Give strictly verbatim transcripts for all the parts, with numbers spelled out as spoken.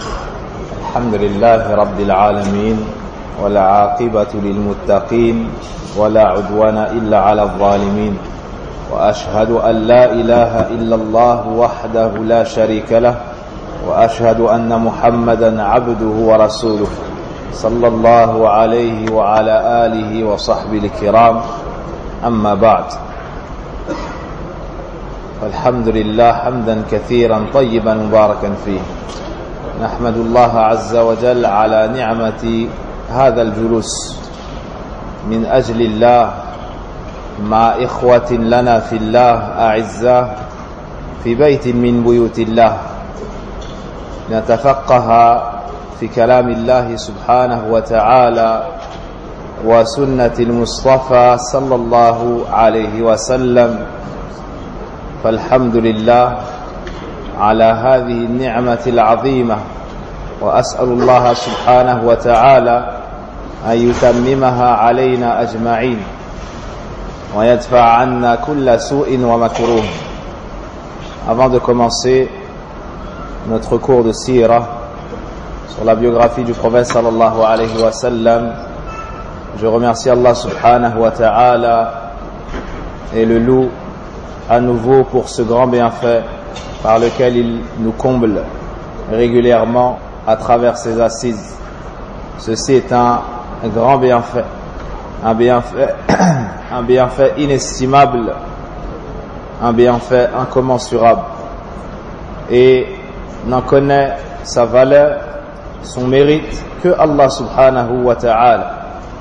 الحمد لله رب العالمين والعاقبة للمتقين ولا عدوان إلا على الظالمين وأشهد أن لا إله إلا الله وحده لا شريك له وأشهد أن محمدا عبده ورسوله صلى الله عليه وعلى آله وصحبه الكرام أما بعد الحمد لله حمدا كثيرا طيبا مباركا فيه نحمد الله عز وجل على نعمة هذا الجلوس من أجل الله مع إخوة لنا في الله أعزاء في بيت من بيوت الله نتفقه في كلام الله سبحانه وتعالى وسنة المصطفى صلى الله عليه وسلم فالحمد لله على هذه النعمة العظيمة وأسأل الله سبحانه وتعالى أن يتممها علينا أجمعين ويدفع عنا كل سوء ومكروه. Avant de commencer notre cours de sira sur la biographie du prophète sallallahu alayhi wa sallam, je remercie Allah subhanahu wa ta'ala et le loue à nouveau pour ce grand bienfait par lequel il nous comble régulièrement à travers ses assises. Ceci est un, un grand bienfait, un bienfait, un bienfait inestimable, un bienfait incommensurable, et n'en connaît sa valeur, son mérite que Allah subhanahu wa ta'ala.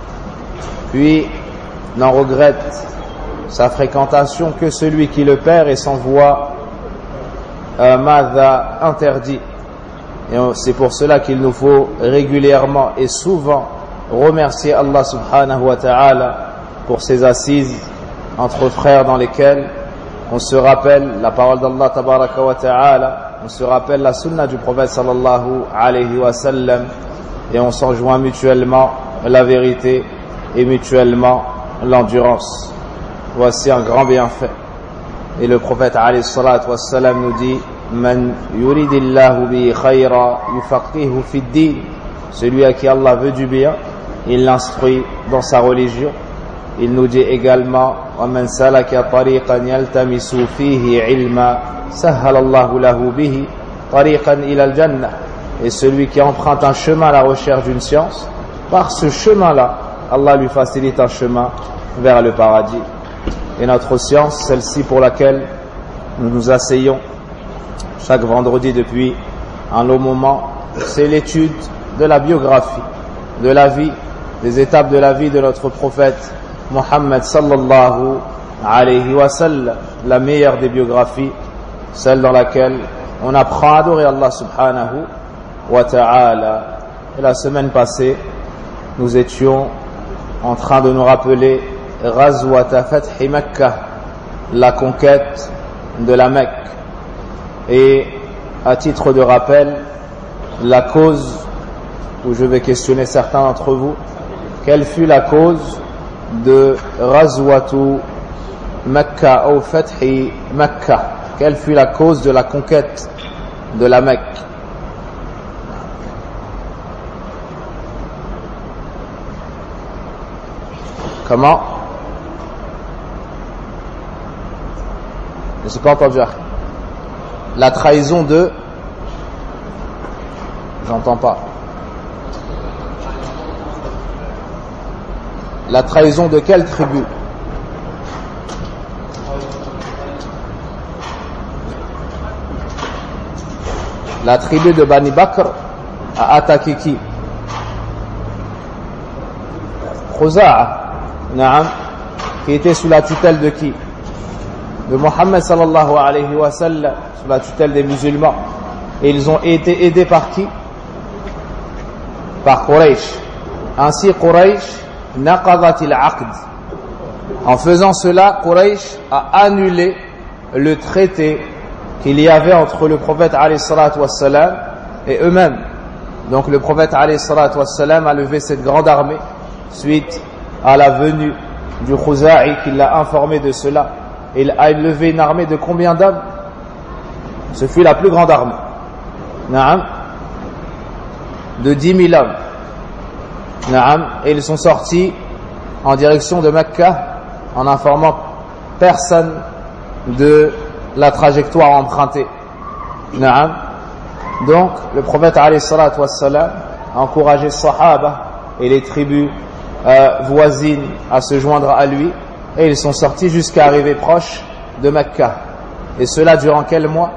Puis n'en regrette sa fréquentation que celui qui le perd et s'envoie euh, madha interdit. Et c'est pour cela qu'il nous faut régulièrement et souvent remercier Allah subhanahu wa ta'ala pour ses assises entre frères dans lesquelles on se rappelle la parole d'Allah tabaraka wa ta'ala, on se rappelle la sunna du prophète sallallahu alayhi wa sallam, et on s'enjoint mutuellement la vérité et mutuellement l'endurance. Voici un grand bienfait. Et le prophète alayhi salatu wa sallam nous dit: Man yuridillahu bi khayra yufaqihu fi ddin. Celui à qui Allah veut du bien, il l'instruit dans sa religion. Il nous dit également: Wa man salaka tariqan yaltamisu fihi ilma sahhala Allahu lahu bihi tariqan ila al-jannah. Et celui qui emprunte un chemin à la recherche d'une science, par ce chemin-là, Allah lui facilite un chemin vers le paradis. Et notre science, celle-ci pour laquelle nous nous asseyons chaque vendredi depuis un long moment, c'est l'étude de la biographie, de la vie, des étapes de la vie de notre prophète Muhammad sallallahu alayhi wa sallam, la meilleure des biographies, celle dans laquelle on apprend à adorer Allah subhanahu wa ta'ala. Et la semaine passée, nous étions en train de nous rappeler Ghazwat Fath Makkah, la conquête de la Mecque. Et à titre de rappel, la cause, où je vais questionner certains d'entre vous, quelle fut la cause de Ghazwatu Makkah ou Fath Makkah? Quelle fut la cause de la conquête de la Mecque? Comment? Je ne sais pas entendu. La trahison de... J'entends pas. La trahison de quelle tribu? La tribu de Bani Bakr a attaqué qui? Khuza'a, Naam, qui était sous la tutelle de qui? De Mohammed sallallahu alayhi wa sallam, sous la tutelle des musulmans. Et ils ont été aidés par qui? Par Quraysh. Ainsi Quraysh naqadat al-aqd. En faisant cela, Quraysh a annulé le traité qu'il y avait entre le prophète alayhi salatu wassalam et eux-mêmes. Donc le prophète alayhi salatu wassalam a levé cette grande armée suite à la venue du Khuza'i qui l'a informé de cela. Il a levé une armée de combien d'hommes? Ce fut la plus grande armée. Naam. de dix mille hommes. Naam, et ils sont sortis en direction de Mecca en informant personne de la trajectoire empruntée. Naam. Donc, le prophète alayhi salatu wassalam a encouragé les Sahaba et les tribus euh, voisines à se joindre à lui, et ils sont sortis jusqu'à arriver proche de Mecca. Et cela durant quel mois?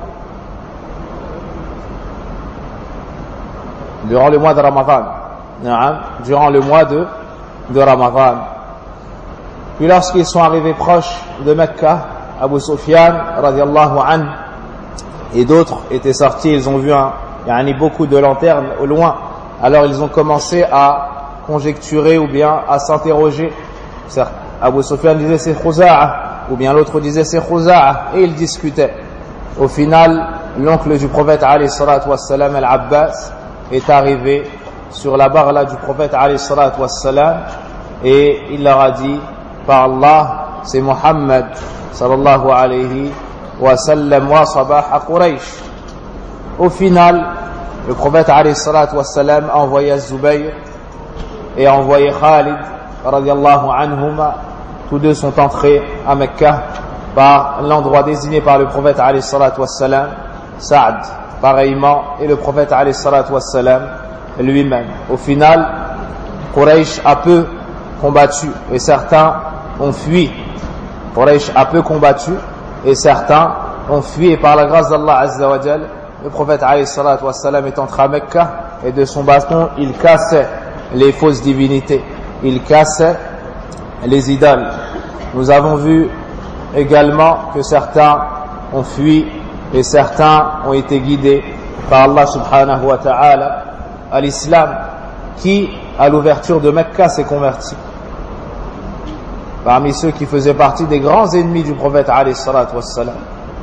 Durant le mois de Ramadan. Naam. Durant le mois de, de Ramadan. Puis lorsqu'ils sont arrivés proches de Mecca, Abu Sufyan radiallahu anhu et d'autres étaient sortis, ils ont vu un, yani beaucoup de lanternes au loin. Alors ils ont commencé à conjecturer ou bien à s'interroger. Abu Sufyan disait c'est Khuza'a, ou bien l'autre disait c'est Khuza'a, et ils discutaient. Au final, l'oncle du prophète alayhi salatu wassalam, Al-Abbas, est arrivé sur la barre du prophète alayhi salatu wassalam, et il leur a dit, par Allah, c'est Muhammad sallallahu alayhi wa sallam wa sabah Quraysh. Au final, le prophète alayhi salatu wassalam a envoyé Zubayr et a envoyé Khalid radiallahu anhuma. Tous deux sont entrés à Mecca par l'endroit désigné par le prophète alayhi salatu wassalam, Saad pareillement, et le prophète alayhi salatu wassalam lui-même. Au final, Quraysh a peu combattu et certains ont fui. Quraysh a peu combattu et certains ont fui, et par la grâce d'Allah Azza wa Jal, le prophète alayhi salatu wassalam est entré à Mecca, et de son bâton il cassait les fausses divinités, il cassait les idoles. Nous avons vu également que certains ont fui et certains ont été guidés par Allah subhanahu wa ta'ala à l'islam. Qui à l'ouverture de Mecca s'est converti? Parmi ceux qui faisaient partie des grands ennemis du prophète alayhi salatu wassalam,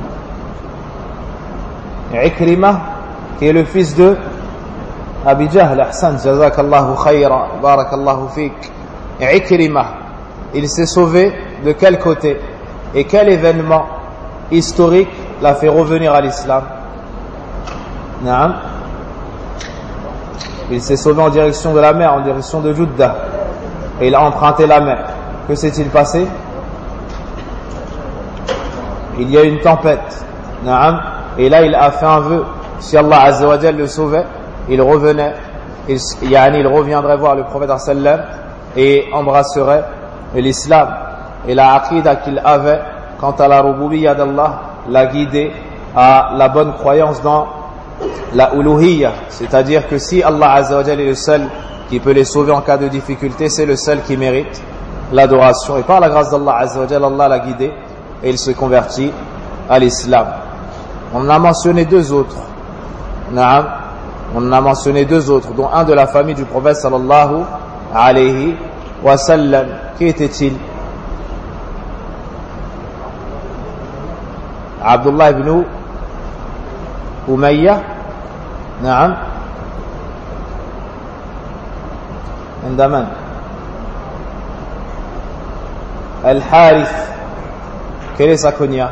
Ikrimah, qui est le fils de Abi Jahl. Ahsan, jazakallahu khayra, barakallahu fik. Ikrimah, il s'est sauvé de quel côté? Et quel événement historique l'a fait revenir à l'islam? Naam. Il s'est sauvé en direction de la mer, en direction de Judda, et il a emprunté la mer. Que s'est-il passé? Il y a une tempête. Naam. Et là il a fait un vœu. Si Allah Azza wa Jal le sauvait, il revenait, il, yani, il reviendrait voir le prophète sallam et embrasserait l'islam. Et la aqida qu'il avait quant à la rububiyya d'Allah l'a guidé à la bonne croyance dans la uluhiyya, c'est-à-dire que si Allah Azza wa Jal est le seul qui peut les sauver en cas de difficulté, c'est le seul qui mérite l'adoration. Et par la grâce d'Allah Azza wa Jal, Allah l'a guidé et il se convertit à l'islam. On en a mentionné deux autres. Naam. On en a mentionné deux autres, dont un de la famille du prophète sallallahu alayhi wa sallam. Qui était-il? Abdullah ibn Umayya. Naam. Indaman. Al-Harith. Quelle est sa kunya?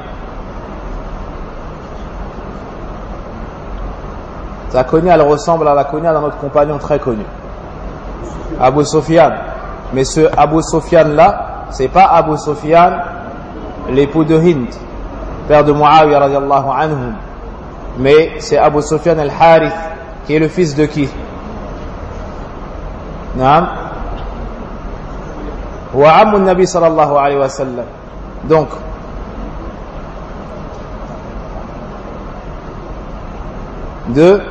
Sa kunya, elle ressemble à la kunya d'un autre compagnon très connu, Abu Sufyan. Mais ce Abu Sufyan là, c'est pas Abu Sufyan, l'époux de Hind, père de Muawiya radiallahu anhum, mais c'est Abu Sufyan al-Harith, qui est le fils de qui? Naam. Wa ammu nabi sallallahu alayhi wa sallam. Donc de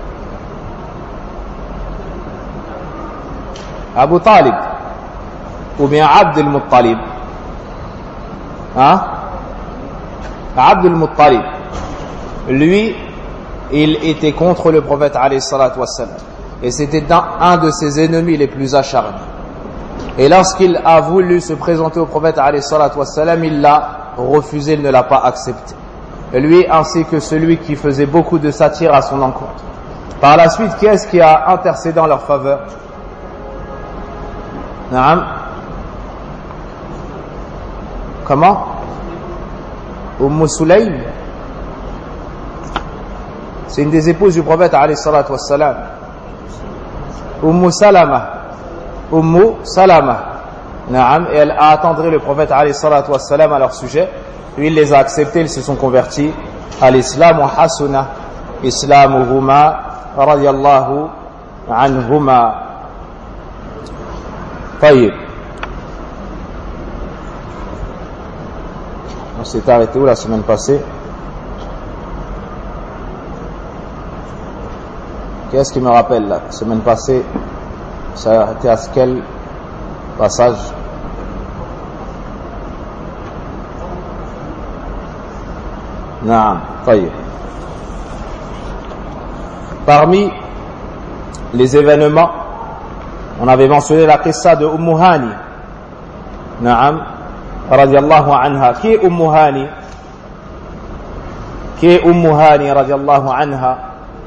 Abu Talib ou bien Abd al-Muttalib. Hein? Abd al-Muttalib, lui, il était contre le prophète alayhi salatu wassalam, et c'était un de ses ennemis les plus acharnés. Et lorsqu'il a voulu se présenter au prophète alayhi salatu wassalam, il l'a refusé, il ne l'a pas accepté. Et lui ainsi que celui qui faisait beaucoup de satire à son encontre. Par la suite, qui est-ce qui a intercédé en leur faveur? Naam. Comment? Umm Sulaym. C'est une des épouses du prophète alayhi salatu wassalam. Umm Salama. Umm Salama. Naam, et elle a attendri le prophète alayhi salatu wassalam à leur sujet. Puis il les a acceptés, ils se sont convertis à l'islam. Wa hasuna islamuhuma radiyallahu anhuma. Tayyib. On s'est arrêté où la semaine passée? Qu'est-ce qui me rappelle là? La semaine passée, ça a arrêté à quel passage? Non, taillé. Parmi les événements, on avait mentionné la qissa de Umm Hani. Naam, radiyallahu anha. Qui est Umm Hani? Qui est Umm Hani, radiyallahu anha?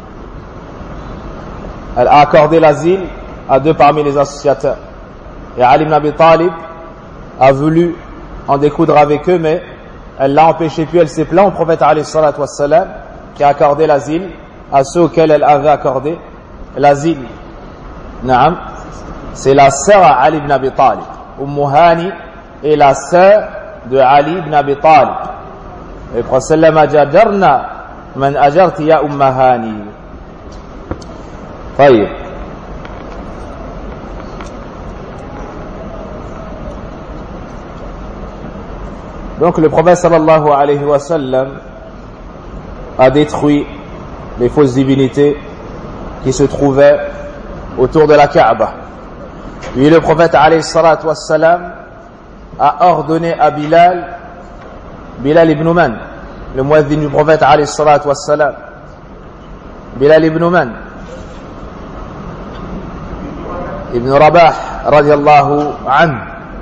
Elle a accordé l'asile à deux parmi les associateurs. Et Ali ibn Abi Talib a voulu en découdre avec eux, mais elle l'a empêché, puis elle s'est plaint au prophète alayhi salatu wassalam, qui a accordé l'asile à ceux auxquels elle avait accordé l'asile. Naam, c'est la sœur à Ali ibn Abi Talib. Umm Hani est la sœur de Ali ibn Abi Talib. Et le prophète sallam a dit: Ajarna man ajarti ya Umm Hani. Tayyib. Donc le prophète sallallahu alayhi wa sallam a détruit les fausses divinités qui se trouvaient autour de la Kaaba. Puis le prophète alayhi salatu wa sallam a ordonné à Bilal, Bilal ibn Man, le muezzin du prophète alayhi salatu wa sallam, Bilal ibn Man, ibn Rabah radiyallahu anhu,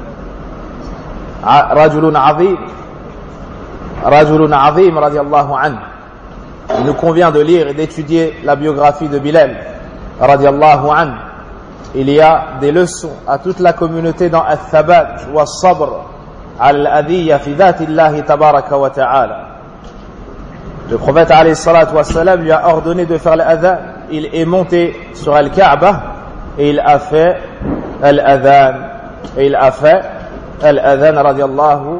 رجل عظيم رجل عظيم رضي الله عنه. Il nous convient de lire et d'étudier la biographie de Bilal radiallahu anhu. Il y a des leçons à toute la communauté dans al-thabat wa al-sabr al-adhiya fi dhatillahi tabaraka wa ta'ala. Le prophète alayhi salatu wa salam lui a ordonné de faire l'adhan. Il est monté sur al-Kaaba et il a fait al-adhan et il a fait al-adhan radiallahu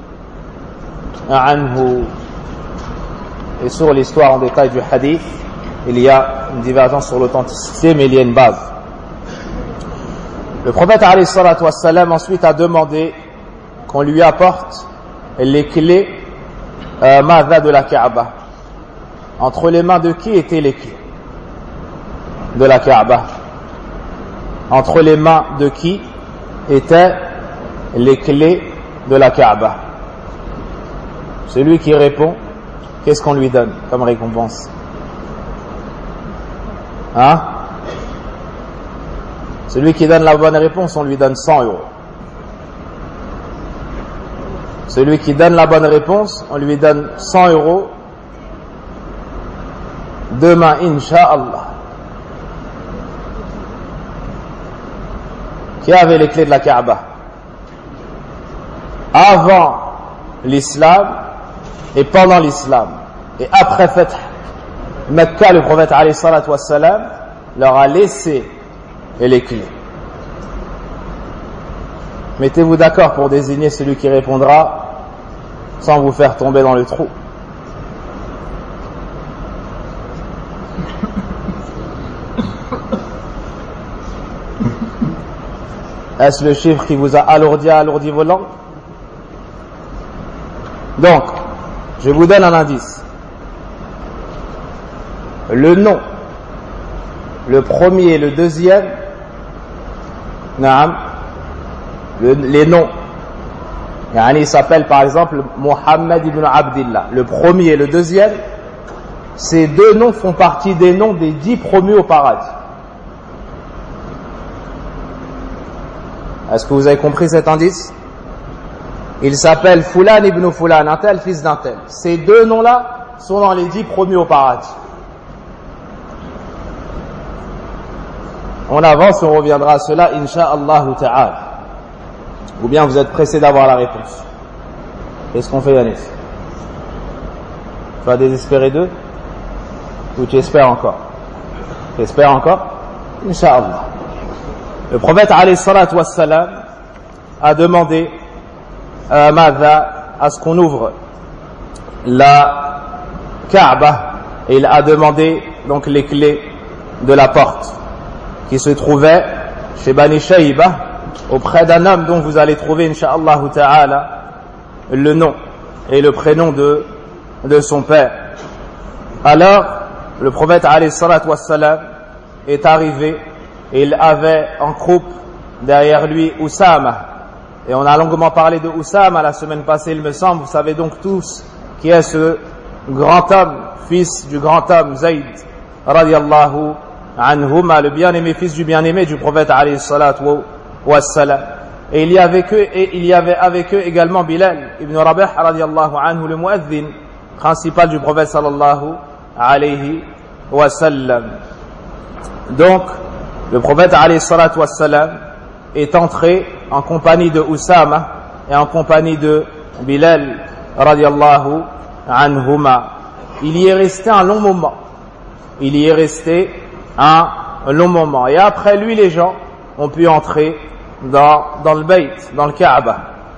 anhu. Et sur l'histoire en détail du hadith, il y a une divergence sur l'authenticité, mais il y a une base. Le prophète alayhi salatu wassalam ensuite a demandé qu'on lui apporte les clés euh, madha de la Kaaba. Entre les mains de qui étaient les clés de la Kaaba? Entre les mains de qui étaient les clés de la Kaaba? Celui qui répond, qu'est-ce qu'on lui donne comme récompense? Hein? Celui qui donne la bonne réponse, on lui donne cent euros. Celui qui donne la bonne réponse, on lui donne cent euros. Demain, Inch'Allah. Qui avait les clés de la Kaaba? Avant l'islam et pendant l'islam. Et après Fath Mecca, le prophète alayhi salatu wassalam leur a laissé les clés. Mettez-vous d'accord pour désigner celui qui répondra sans vous faire tomber dans le trou. Est-ce le chiffre qui vous a alourdi, alourdi vos langues? Donc, je vous donne un indice. Le nom, le premier et le deuxième, naam, le, les noms. Yani, il s'appelle par exemple Mohammed ibn Abdillah. Le premier et le deuxième, ces deux noms font partie des noms des dix promus au paradis. Est-ce que vous avez compris cet indice? Il s'appelle Fulan ibn Fulan, un tel fils d'un tel. Ces deux noms-là sont dans les dix promus au paradis. On avance, on reviendra à cela, Inch'Allah ta'ala. Ou bien vous êtes pressé d'avoir la réponse. Qu'est-ce qu'on fait, Yanis? Tu vas désespérer d'eux? Ou tu espères encore? Tu espères encore? Inch'Allah. Le prophète alayhi salatu wassalam a demandé euh, à ce qu'on ouvre la Kaaba, et il a demandé donc les clés de la porte qui se trouvait chez Bani Shayba auprès d'un homme dont vous allez trouver Inch'Allah ta'ala le nom et le prénom de, de son père. Alors le prophète alayhi salatu wassalam est arrivé et il avait en groupe derrière lui Oussama, et on a longuement parlé de Oussama la semaine passée il me semble. Vous savez donc tous qui est ce grand homme, fils du grand homme Zayd radiyallahu anhuma, le bien-aimé, fils du bien-aimé du prophète alayhi salatu wassalam. Et il y avait que, et il y avait avec eux également Bilal ibn Rabah radiyallahu anhu, le muazzin principal du prophète sallallahu alayhi wa sallam. Donc le prophète alayhi salatu wassalam est entré en compagnie de Oussama et en compagnie de Bilal radiyallahu anhuma. Il y est resté un long moment. Il y est resté un long moment. Et après lui, les gens ont pu entrer dans, dans le Bayt, dans le Kaaba.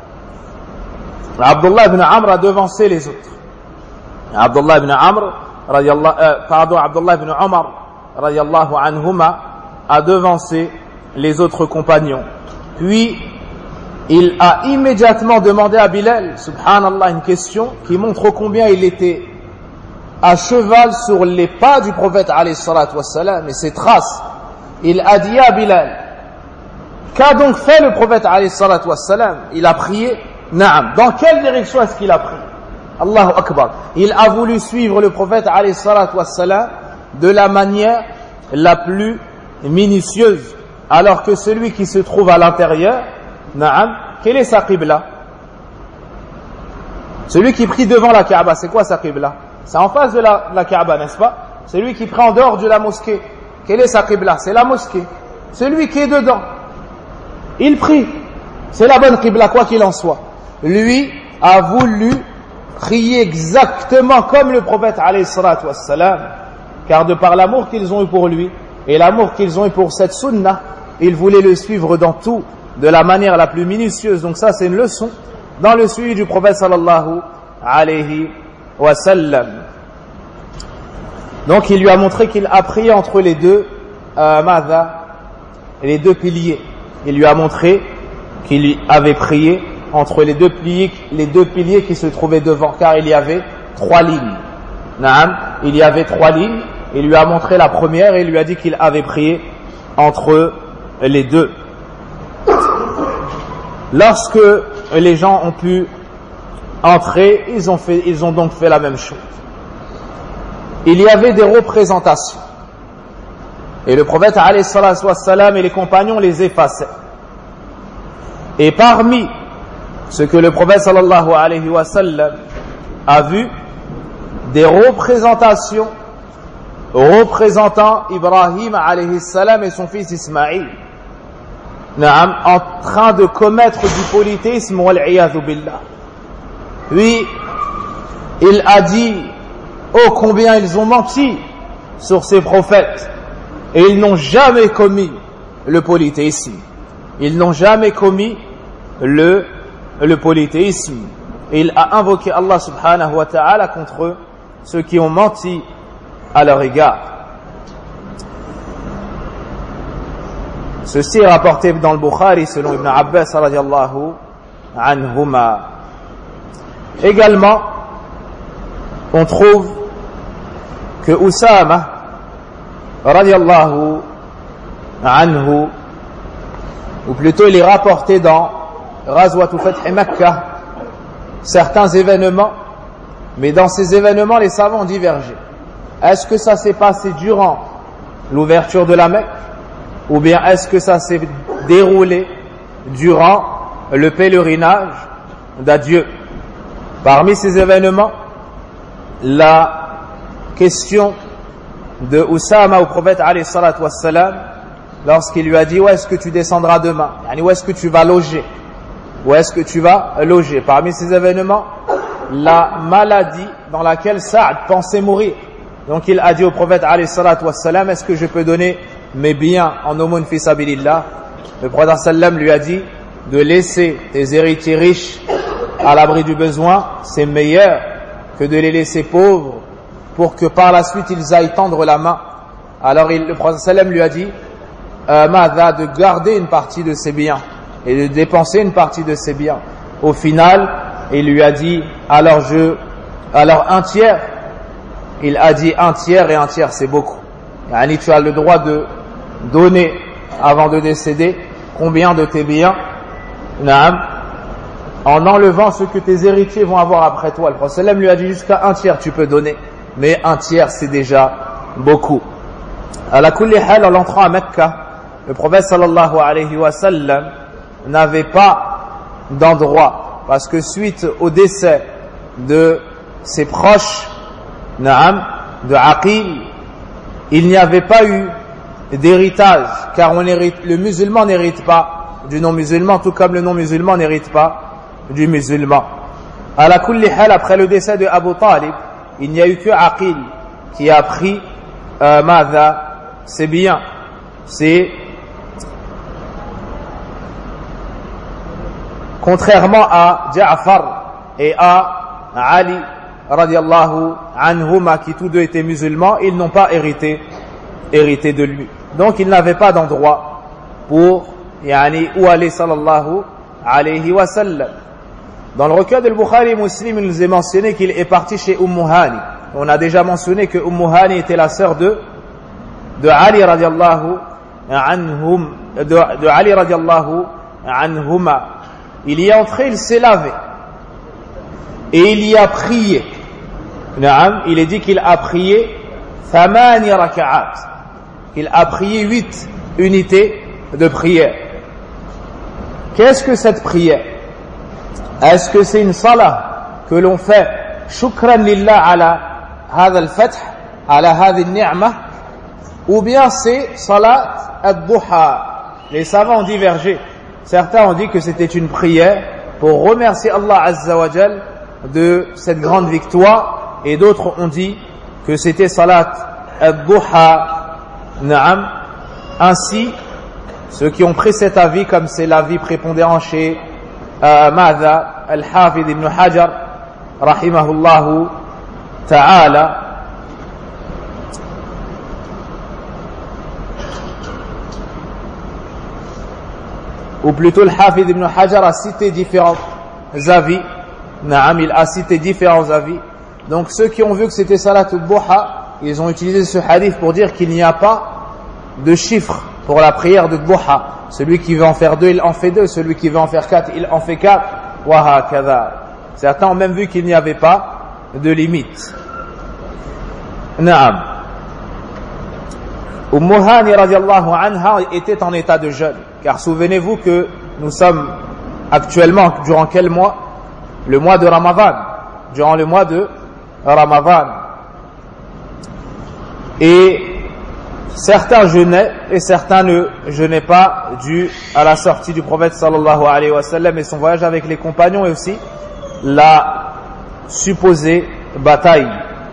Abdullah ibn Amr a devancé les autres. Abdullah ibn Amr, radiyallahu, euh, pardon, Abdullah ibn Omar, radiyallahu anhuma, a devancé les autres compagnons. Puis, il a immédiatement demandé à Bilal, subhanallah, une question qui montre combien il était à cheval sur les pas du prophète alayhi salatu wassalam et ses traces. Il a dit à Bilal, qu'a donc fait le prophète alayhi salatu wassalam? Il a prié. Naam. Dans quelle direction est-ce qu'il a prié? Allahu Akbar. Il a voulu suivre le prophète alayhi salatu wassalam de la manière la plus minutieuse, alors que celui qui se trouve à l'intérieur, naam, quelle est sa qibla? Celui qui prie devant la Kaaba, c'est quoi sa qibla? C'est en face de la, la Kaaba, n'est-ce pas? Celui qui prie en dehors de la mosquée, quelle est sa qibla? C'est la mosquée. Celui qui est dedans, il prie, c'est la bonne qibla, quoi qu'il en soit. Lui a voulu prier exactement comme le prophète alayhi salatu wassalam, car de par l'amour qu'ils ont eu pour lui et l'amour qu'ils ont eu pour cette sunna, ils voulaient le suivre dans tout de la manière la plus minutieuse. Donc ça, c'est une leçon dans le suivi du prophète sallallahu alayhi wa sallam. Donc il lui a montré qu'il a prié entre les deux euh, madha, les deux piliers. Il lui a montré qu'il avait prié entre les deux piliers, les deux piliers qui se trouvaient devant, car il y avait trois lignes. Naam, il y avait trois lignes. Il lui a montré la première et il lui a dit qu'il avait prié entre les deux. Lorsque les gens ont pu entrer, ils ont fait, ils ont donc fait la même chose. Il y avait des représentations. Et le prophète alayhi salatu wassalam et les compagnons les effaçaient. Et parmi ce que le prophète sallallahu alayhi wa sallam a vu, des représentations représentant Ibrahim alayhi salam et son fils Ismaïl, naam, en train de commettre du polythéisme, wal-iyadhu billah. Puis il a dit, oh combien ils ont menti sur ces prophètes, et ils n'ont jamais commis le polythéisme. Ils n'ont jamais commis le, le polythéisme. Et il a invoqué Allah subhanahu wa ta'ala contre ceux qui ont menti à leur égard. Ceci est rapporté dans le Bukhari selon Ibn Abbas radiyallahu anhuma. Également, on trouve que Oussama radiyallahu anhu, ou plutôt il est rapporté dans Ghazwat Fath Makkah certains événements, mais dans ces événements les savants ont divergé. Est-ce que ça s'est passé durant l'ouverture de la Mecque, ou bien est-ce que ça s'est déroulé durant le pèlerinage d'adieu? Parmi ces événements, la question de Oussama au prophète alayhi salatu wassalam, lorsqu'il lui a dit où est-ce que tu descendras demain, où est-ce que tu vas loger, où est-ce que tu vas loger. Parmi ces événements, la maladie dans laquelle Saad pensait mourir. Donc il a dit au prophète alayhi salatu wassalam, est-ce que je peux donner mes biens en aumône fi sabilillah, le prophète sallam lui a dit de laisser tes héritiers riches à l'abri du besoin, c'est meilleur que de les laisser pauvres pour que par la suite ils aillent tendre la main. Alors il, le prophète sallam lui a dit euh, Mada, de garder une partie de ses biens et de dépenser une partie de ses biens. Au final, il lui a dit alors je alors un tiers. Il a dit un tiers, et un tiers c'est beaucoup. Yani, tu as le droit de donner avant de décéder combien de tes biens, naam, en enlevant ce que tes héritiers vont avoir après toi. Le prophète lui a dit jusqu'à un tiers tu peux donner, mais un tiers c'est déjà beaucoup. À la kulli hal, en entrant à Mecca, le prophète sallallahu alayhi wa sallam n'avait pas d'endroit, parce que suite au décès de ses proches, naam, de Aqil, il n'y avait pas eu d'héritage, car on hérite, le musulman n'hérite pas du non-musulman, tout comme le non-musulman n'hérite pas du musulman. À la kulli hal, après le décès de Abu Talib, il n'y a eu que Aqil qui a pris euh, Mada, c'est bien, c'est contrairement à Ja'far et à Ali radiallahu anhuma, qui tous deux étaient musulmans, ils n'ont pas hérité hérité de lui. Donc il n'avait pas d'endroit pour yani, où aller sallallahu alayhi wa sallam. Dans le recueil de Bukhari et Muslim, il nous est mentionné qu'il est parti chez Umm Hani. On a déjà mentionné que Umm Hani était la sœur de de Ali radiallahu anhum, de, de Ali radiallahu anhuma. Il y est entré, il s'est lavé et il y a prié. Naam, il est dit qu'il a prié thamani raka'at. Il a prié huit unités de prière. Qu'est-ce que cette prière? Est-ce que c'est une salah que l'on fait shukran lillah ala hadha al-fath, ala hadhi al-ni'mah, ou bien c'est salat ad-duha? Les savants ont divergé. Certains ont dit que c'était une prière pour remercier Allah Azza wa Jal de cette grande victoire, et d'autres ont dit que c'était salat ad-duha. Naam. Ainsi, ceux qui ont pris cet avis, comme c'est l'avis prépondérant chez euh, Mada al-Hafid ibn Hajar rahimahullahu ta'ala, ou plutôt le Hafid ibn Hajar a cité différents avis. Naam, il a cité différents avis. Donc ceux qui ont vu que c'était salat ad-duha, ils ont utilisé ce hadith pour dire qu'il n'y a pas de chiffre pour la prière de duha. Celui qui veut en faire deux, il en fait deux. Celui qui veut en faire quatre, il en fait quatre. Wa hakadha. Certains ont même vu qu'il n'y avait pas de limite. Naam. Umm Hani radiallahu anha était en état de jeûne. Car souvenez-vous que nous sommes actuellement, durant quel mois? Le mois de Ramadan. Durant le mois de Ramadan. Et certains jeûnaient et certains ne jeûnaient pas, dû à la sortie du prophète sallallahu alayhi wa sallam et son voyage avec les compagnons, et aussi la supposée bataille.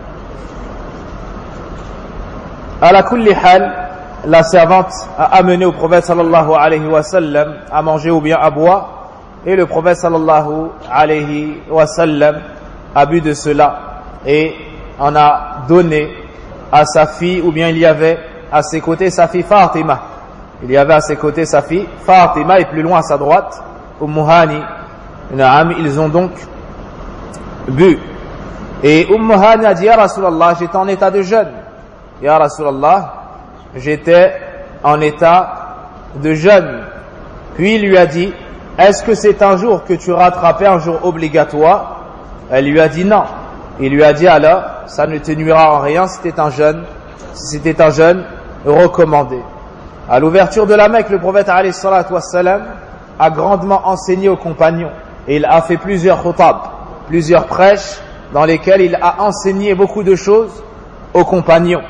À la kulli hal, la servante a amené au prophète sallallahu alayhi wa sallam à manger ou bien à boire, et le prophète sallallahu alayhi wa sallam a bu de cela et en a donné à sa fille, ou bien il y avait à ses côtés sa fille Fatima. Il y avait à ses côtés sa fille Fatima, et plus loin à sa droite Umm Hani. Ils ont donc bu. Et Umm Hani a dit: Ya Rasulallah, j'étais en état de jeûne. Ya Rasulallah, j'étais en état de jeûne. Puis il lui a dit: est-ce que c'est un jour que tu rattrapais, un jour obligatoire? Elle lui a dit non. Il lui a dit: alors, ça ne te nuira en rien, c'était un jeûne, c'était un jeûne recommandé. À l'ouverture de la Mecque, le prophète alayhi salatu wassalam a grandement enseigné aux compagnons, et il a fait plusieurs khutab, plusieurs prêches dans lesquelles il a enseigné beaucoup de choses aux compagnons.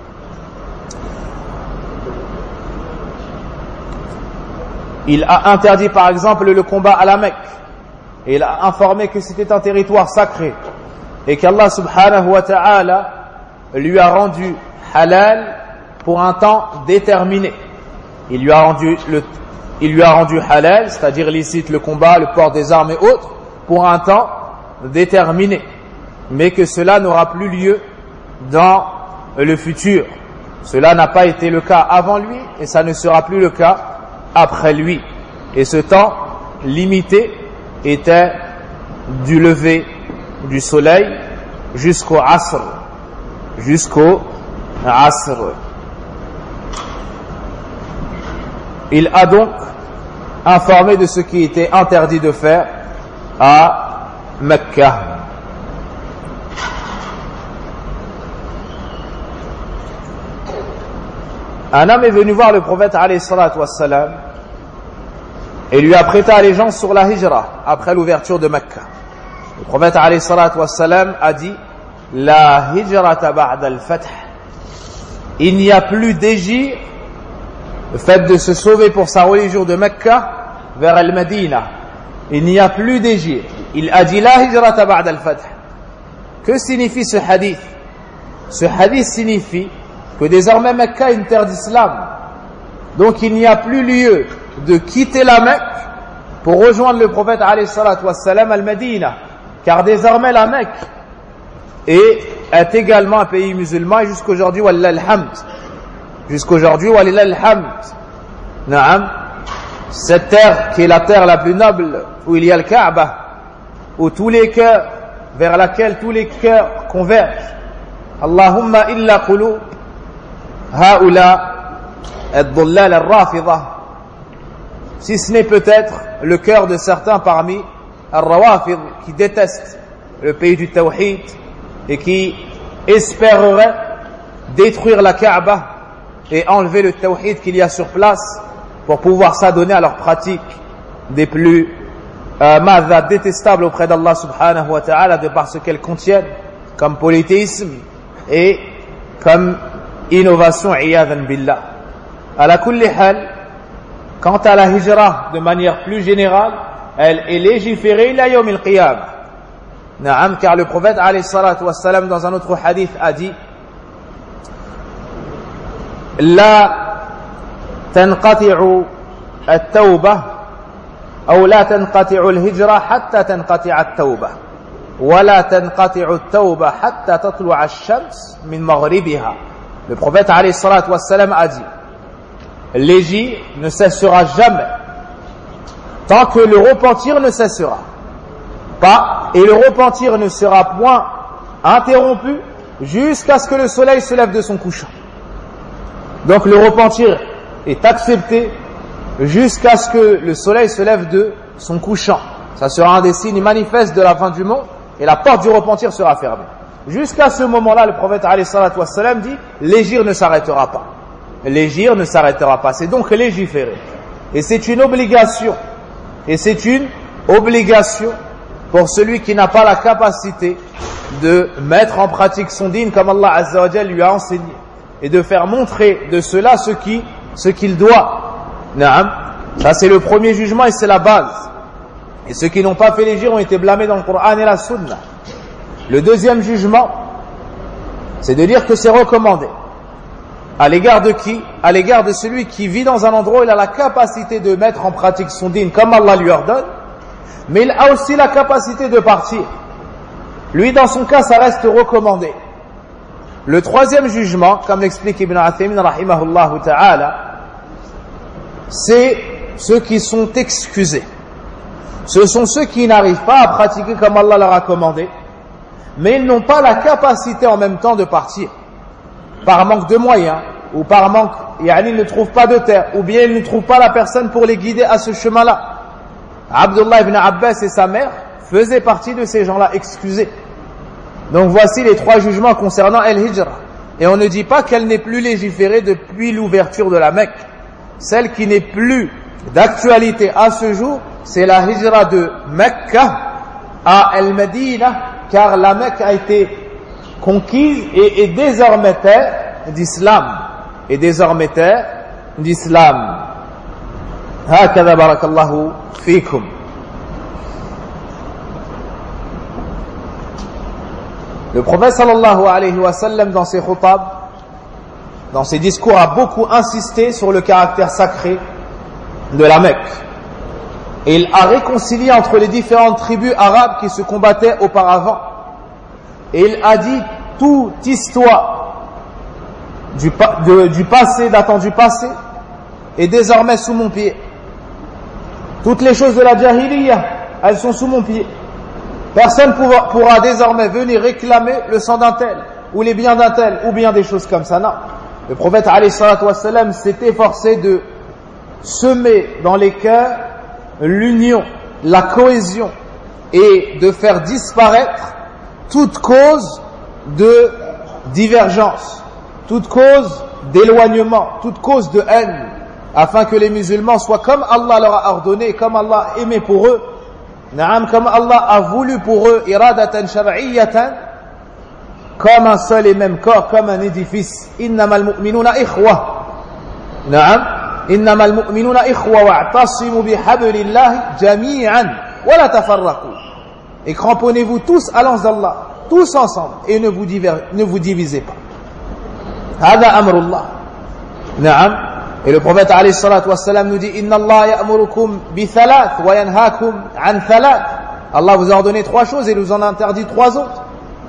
Il a interdit par exemple le combat à la Mecque, et il a informé que c'était un territoire sacré et qu'Allah subhanahu wa ta'ala lui a rendu halal pour un temps déterminé. Il lui a rendu, le, il lui a rendu halal, c'est-à-dire licite le combat, le port des armes et autres, pour un temps déterminé. Mais que cela n'aura plus lieu dans le futur. Cela n'a pas été le cas avant lui et ça ne sera plus le cas après lui. Et ce temps limité était du lever du soleil jusqu'au asr. Jusqu'au asr. Il a donc informé de ce qui était interdit de faire à Mecca. Un homme est venu voir le prophète alayhi salatu wassalam et lui a prêté allégeance sur la hijra après l'ouverture de Mecca. Le prophète alayhi salatu wassalam a dit: La hijrata ba'da al-fath. Il n'y a plus d'hégire, le fait de se sauver pour sa religion de Mecca vers al-Madina. Il n'y a plus d'hégire. Il a dit la hijrata ba'da al-fath. Que signifie ce hadith? Ce hadith signifie que désormais Mecca est une terre d'islam. Donc il n'y a plus lieu de quitter la Mecque pour rejoindre le prophète alayhi salatu wassalam al-Madina. Car désormais la Mecque est, est également un pays musulman et jusqu'aujourd'hui, wallah al-hamd. Jusqu'aujourd'hui, wallah al-hamd. Naam. Cette terre qui est la terre la plus noble, où il y a le Kaaba, où tous les cœurs, vers laquelle tous les cœurs convergent. Allahumma illa qulub haoula ad-dhullal al-rafidha. Si ce n'est peut-être le cœur de certains parmi al-rawafid qui détestent le pays du tawhid et qui espéreraient détruire la Kaaba et enlever le tawhid qu'il y a sur place pour pouvoir s'adonner à leurs pratiques des plus euh, madha détestables auprès d'Allah subhanahu wa ta'ala de par ce qu'elles contiennent comme polythéisme et comme innovation iyadhan billah. Ala kulli hal, quant à la hijra de manière plus générale, elle est légiférée ila yawm al-qiyamah. Naam, car le prophète alayhi salatu wassalam dans un autre hadith a dit: La تنقطع التوبة أو لا تنقطع الهجرة حتى تنقطع التوبة ولا تنقطع التوبة حتى تطلع الشمس من مغربها. Le prophète alayhi salatu wassalam a dit: l'hégire ne cessera jamais tant que le repentir ne cessera pas, et le repentir ne sera point interrompu jusqu'à ce que le soleil se lève de son couchant. Donc le repentir est accepté jusqu'à ce que le soleil se lève de son couchant. Ça sera un des signes manifestes de la fin du monde et la porte du repentir sera fermée. Jusqu'à ce moment-là, le prophète alayhi salatu wassalam dit: l'hégire ne s'arrêtera pas. L'hégire ne s'arrêtera pas. C'est donc légiférer. Et c'est une obligation. Et c'est une obligation pour celui qui n'a pas la capacité de mettre en pratique son dîn comme Allah Azza wa Jal lui a enseigné et de faire montrer de cela ce qui ce qu'il doit. Naam. Ça c'est le premier jugement et c'est la base. Et ceux qui n'ont pas fait l'hégire ont été blâmés dans le Coran et la Sunna. Le deuxième jugement, c'est de dire que c'est recommandé. À l'égard de qui? À l'égard de celui qui vit dans un endroit où il a la capacité de mettre en pratique son dîn comme Allah lui ordonne, mais il a aussi la capacité de partir. Lui, dans son cas, ça reste recommandé. Le troisième jugement, comme l'explique Ibn Uthaymin rahimahullah ta'ala, c'est ceux qui sont excusés. Ce sont ceux qui n'arrivent pas à pratiquer comme Allah leur a commandé, mais ils n'ont pas la capacité en même temps de partir. Par manque de moyens, ou par manque, yani ils ne trouvent pas de terre, ou bien ils ne trouvent pas la personne pour les guider à ce chemin-là. Abdullah ibn Abbas et sa mère faisaient partie de ces gens-là excusés. Donc voici les trois jugements concernant Al-Hijra. Et on ne dit pas qu'elle n'est plus légiférée depuis l'ouverture de la Mecque. Celle qui n'est plus d'actualité à ce jour, c'est la Hijra de Mecca à Al-Madina, car la Mecque a été conquise et est désormais terre d'islam. Et désormais terre d'islam. Hakadha barakallahu fikum. Le prophète sallallahu alayhi wa sallam dans ses khutab dans ses discours, a beaucoup insisté sur le caractère sacré de la Mecque. Et il a réconcilié entre les différentes tribus arabes qui se combattaient auparavant. Et il a dit toute histoire du, de, du passé, datant du passé, est désormais sous mon pied. Toutes les choses de la Jahiliya, elles sont sous mon pied. Personne pourra, pourra désormais venir réclamer le sang d'un tel, ou les biens d'un tel, ou bien des choses comme ça. Non. Le prophète alayhi salatu wassalam s'est efforcé de semer dans les cœurs l'union, la cohésion, et de faire disparaître toute cause de divergence, toute cause d'éloignement, toute cause de haine, afin que les musulmans soient comme Allah leur a ordonné, comme Allah a aimé pour eux, Naam, comme Allah a voulu pour eux, iradatan shar'iyyatan, comme un seul et même corps, comme un édifice. Innamal mu'minuna ikhwa. Naam, innamal mu'minuna ikhwa wa'tasimu bihablillahi jami'an wa la tafarraqu. Et cramponnez-vous tous à l'anse d'Allah, tous ensemble, et ne vous, diver, ne vous divisez pas. Hada amrullah. Naam. Et le prophète alayhi salatu wassalam nous dit Inna Allah ya'murukum bi thalath wa yanhaakum an thalath. Allah vous a ordonné trois choses et nous en a interdit trois autres.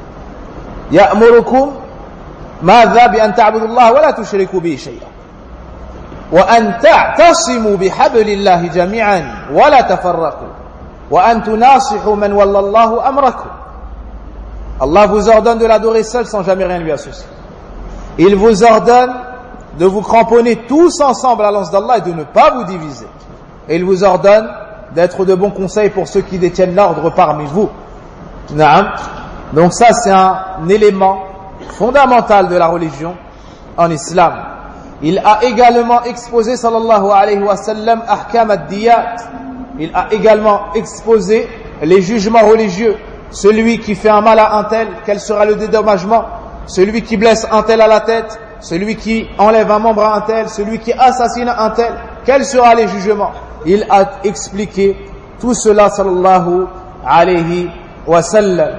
Ya'murukum madha bi an ta'budu Allah wa la tushriku bihi shay'an. Wa an ta'tasimu bi hablillahi jami'an wa la tafarraqu. Wa an tunasihu man wallallahu amrakum. Allah vous ordonne de l'adorer seul sans jamais rien lui associer. Il vous ordonne de vous cramponner tous ensemble à l'anse d'Allah et de ne pas vous diviser. Et il vous ordonne d'être de bons conseils pour ceux qui détiennent l'ordre parmi vous. Naam. Donc ça c'est un élément fondamental de la religion en islam. Il a également exposé sallallahu alayhi wa sallam ahkam ad-diyat. Il a également exposé les jugements religieux. Celui qui fait un mal à un tel, quel sera le dédommagement? Celui qui blesse un tel à la tête, celui qui enlève un membre à un tel, celui qui assassine un tel, quels seront les jugements? Il a expliqué tout cela sallallahu alayhi wa sallam.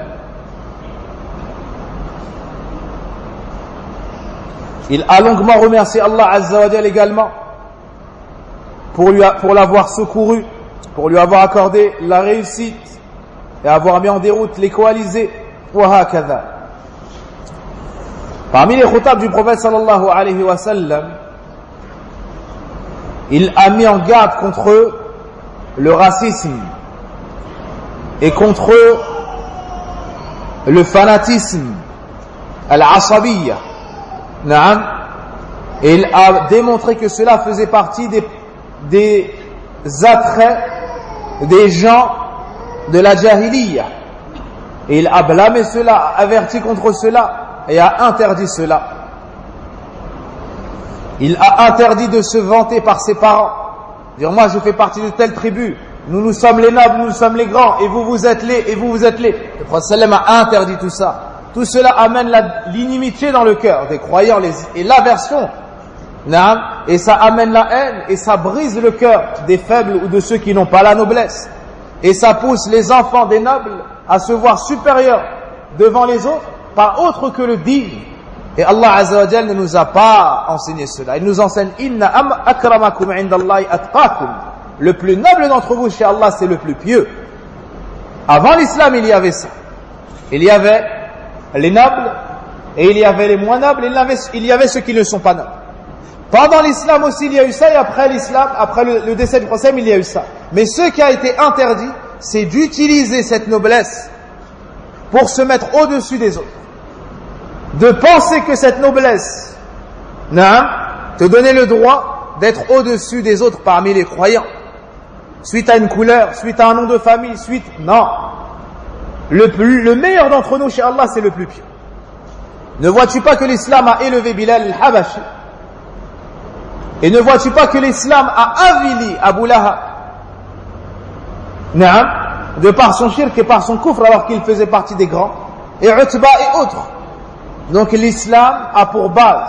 Il a longuement remercié Allah azza wa jalla également pour lui pour l'avoir secouru, pour lui avoir accordé la réussite et avoir mis en déroute les coalisés. Wa hakadha. Parmi les khutab du prophète sallallahu alayhi wa sallam, il a mis en garde contre le racisme et contre le fanatisme, al-asabiyya. Naam. Et il a démontré que cela faisait partie des, des attraits des gens de la jahiliya. Et il a blâmé cela, a averti contre cela et a interdit cela. Il a interdit de se vanter par ses parents, dire moi je fais partie de telle tribu, nous nous sommes les nobles, nous sommes les grands, et vous vous êtes les, et vous vous êtes les. Le prophète sallam a interdit tout ça. Tout cela amène la, l'inimitié dans le cœur des croyants les, et l'aversion, et ça amène la haine et ça brise le cœur des faibles ou de ceux qui n'ont pas la noblesse, et ça pousse les enfants des nobles à se voir supérieurs devant les autres par autre que le digne. Et Allah Azza wa Jalla ne nous a pas enseigné cela. Il nous enseigne Inna akramakum indallahi atqakum. Le plus noble d'entre vous chez Allah, c'est le plus pieux. Avant l'islam, il y avait ça. Il y avait les nobles et il y avait les moins nobles, et il y avait, il y avait ceux qui ne sont pas nobles. Pendant l'islam aussi, il y a eu ça, et après l'islam, après le, le décès du prophète, il y a eu ça. Mais ce qui a été interdit, c'est d'utiliser cette noblesse pour se mettre au-dessus des autres. De penser que cette noblesse, non, te donnait le droit d'être au-dessus des autres parmi les croyants. Suite à une couleur, suite à un nom de famille, suite, non. Le, plus, le meilleur d'entre nous chez Allah, c'est le plus pieux. Ne vois-tu pas que l'islam a élevé Bilal al-Habashi? Et ne vois-tu pas que l'islam a avili Abu Lahab, Naam, de par son shirk et par son kufr, alors qu'il faisait partie des grands, et Utba et autres. Donc l'islam a pour base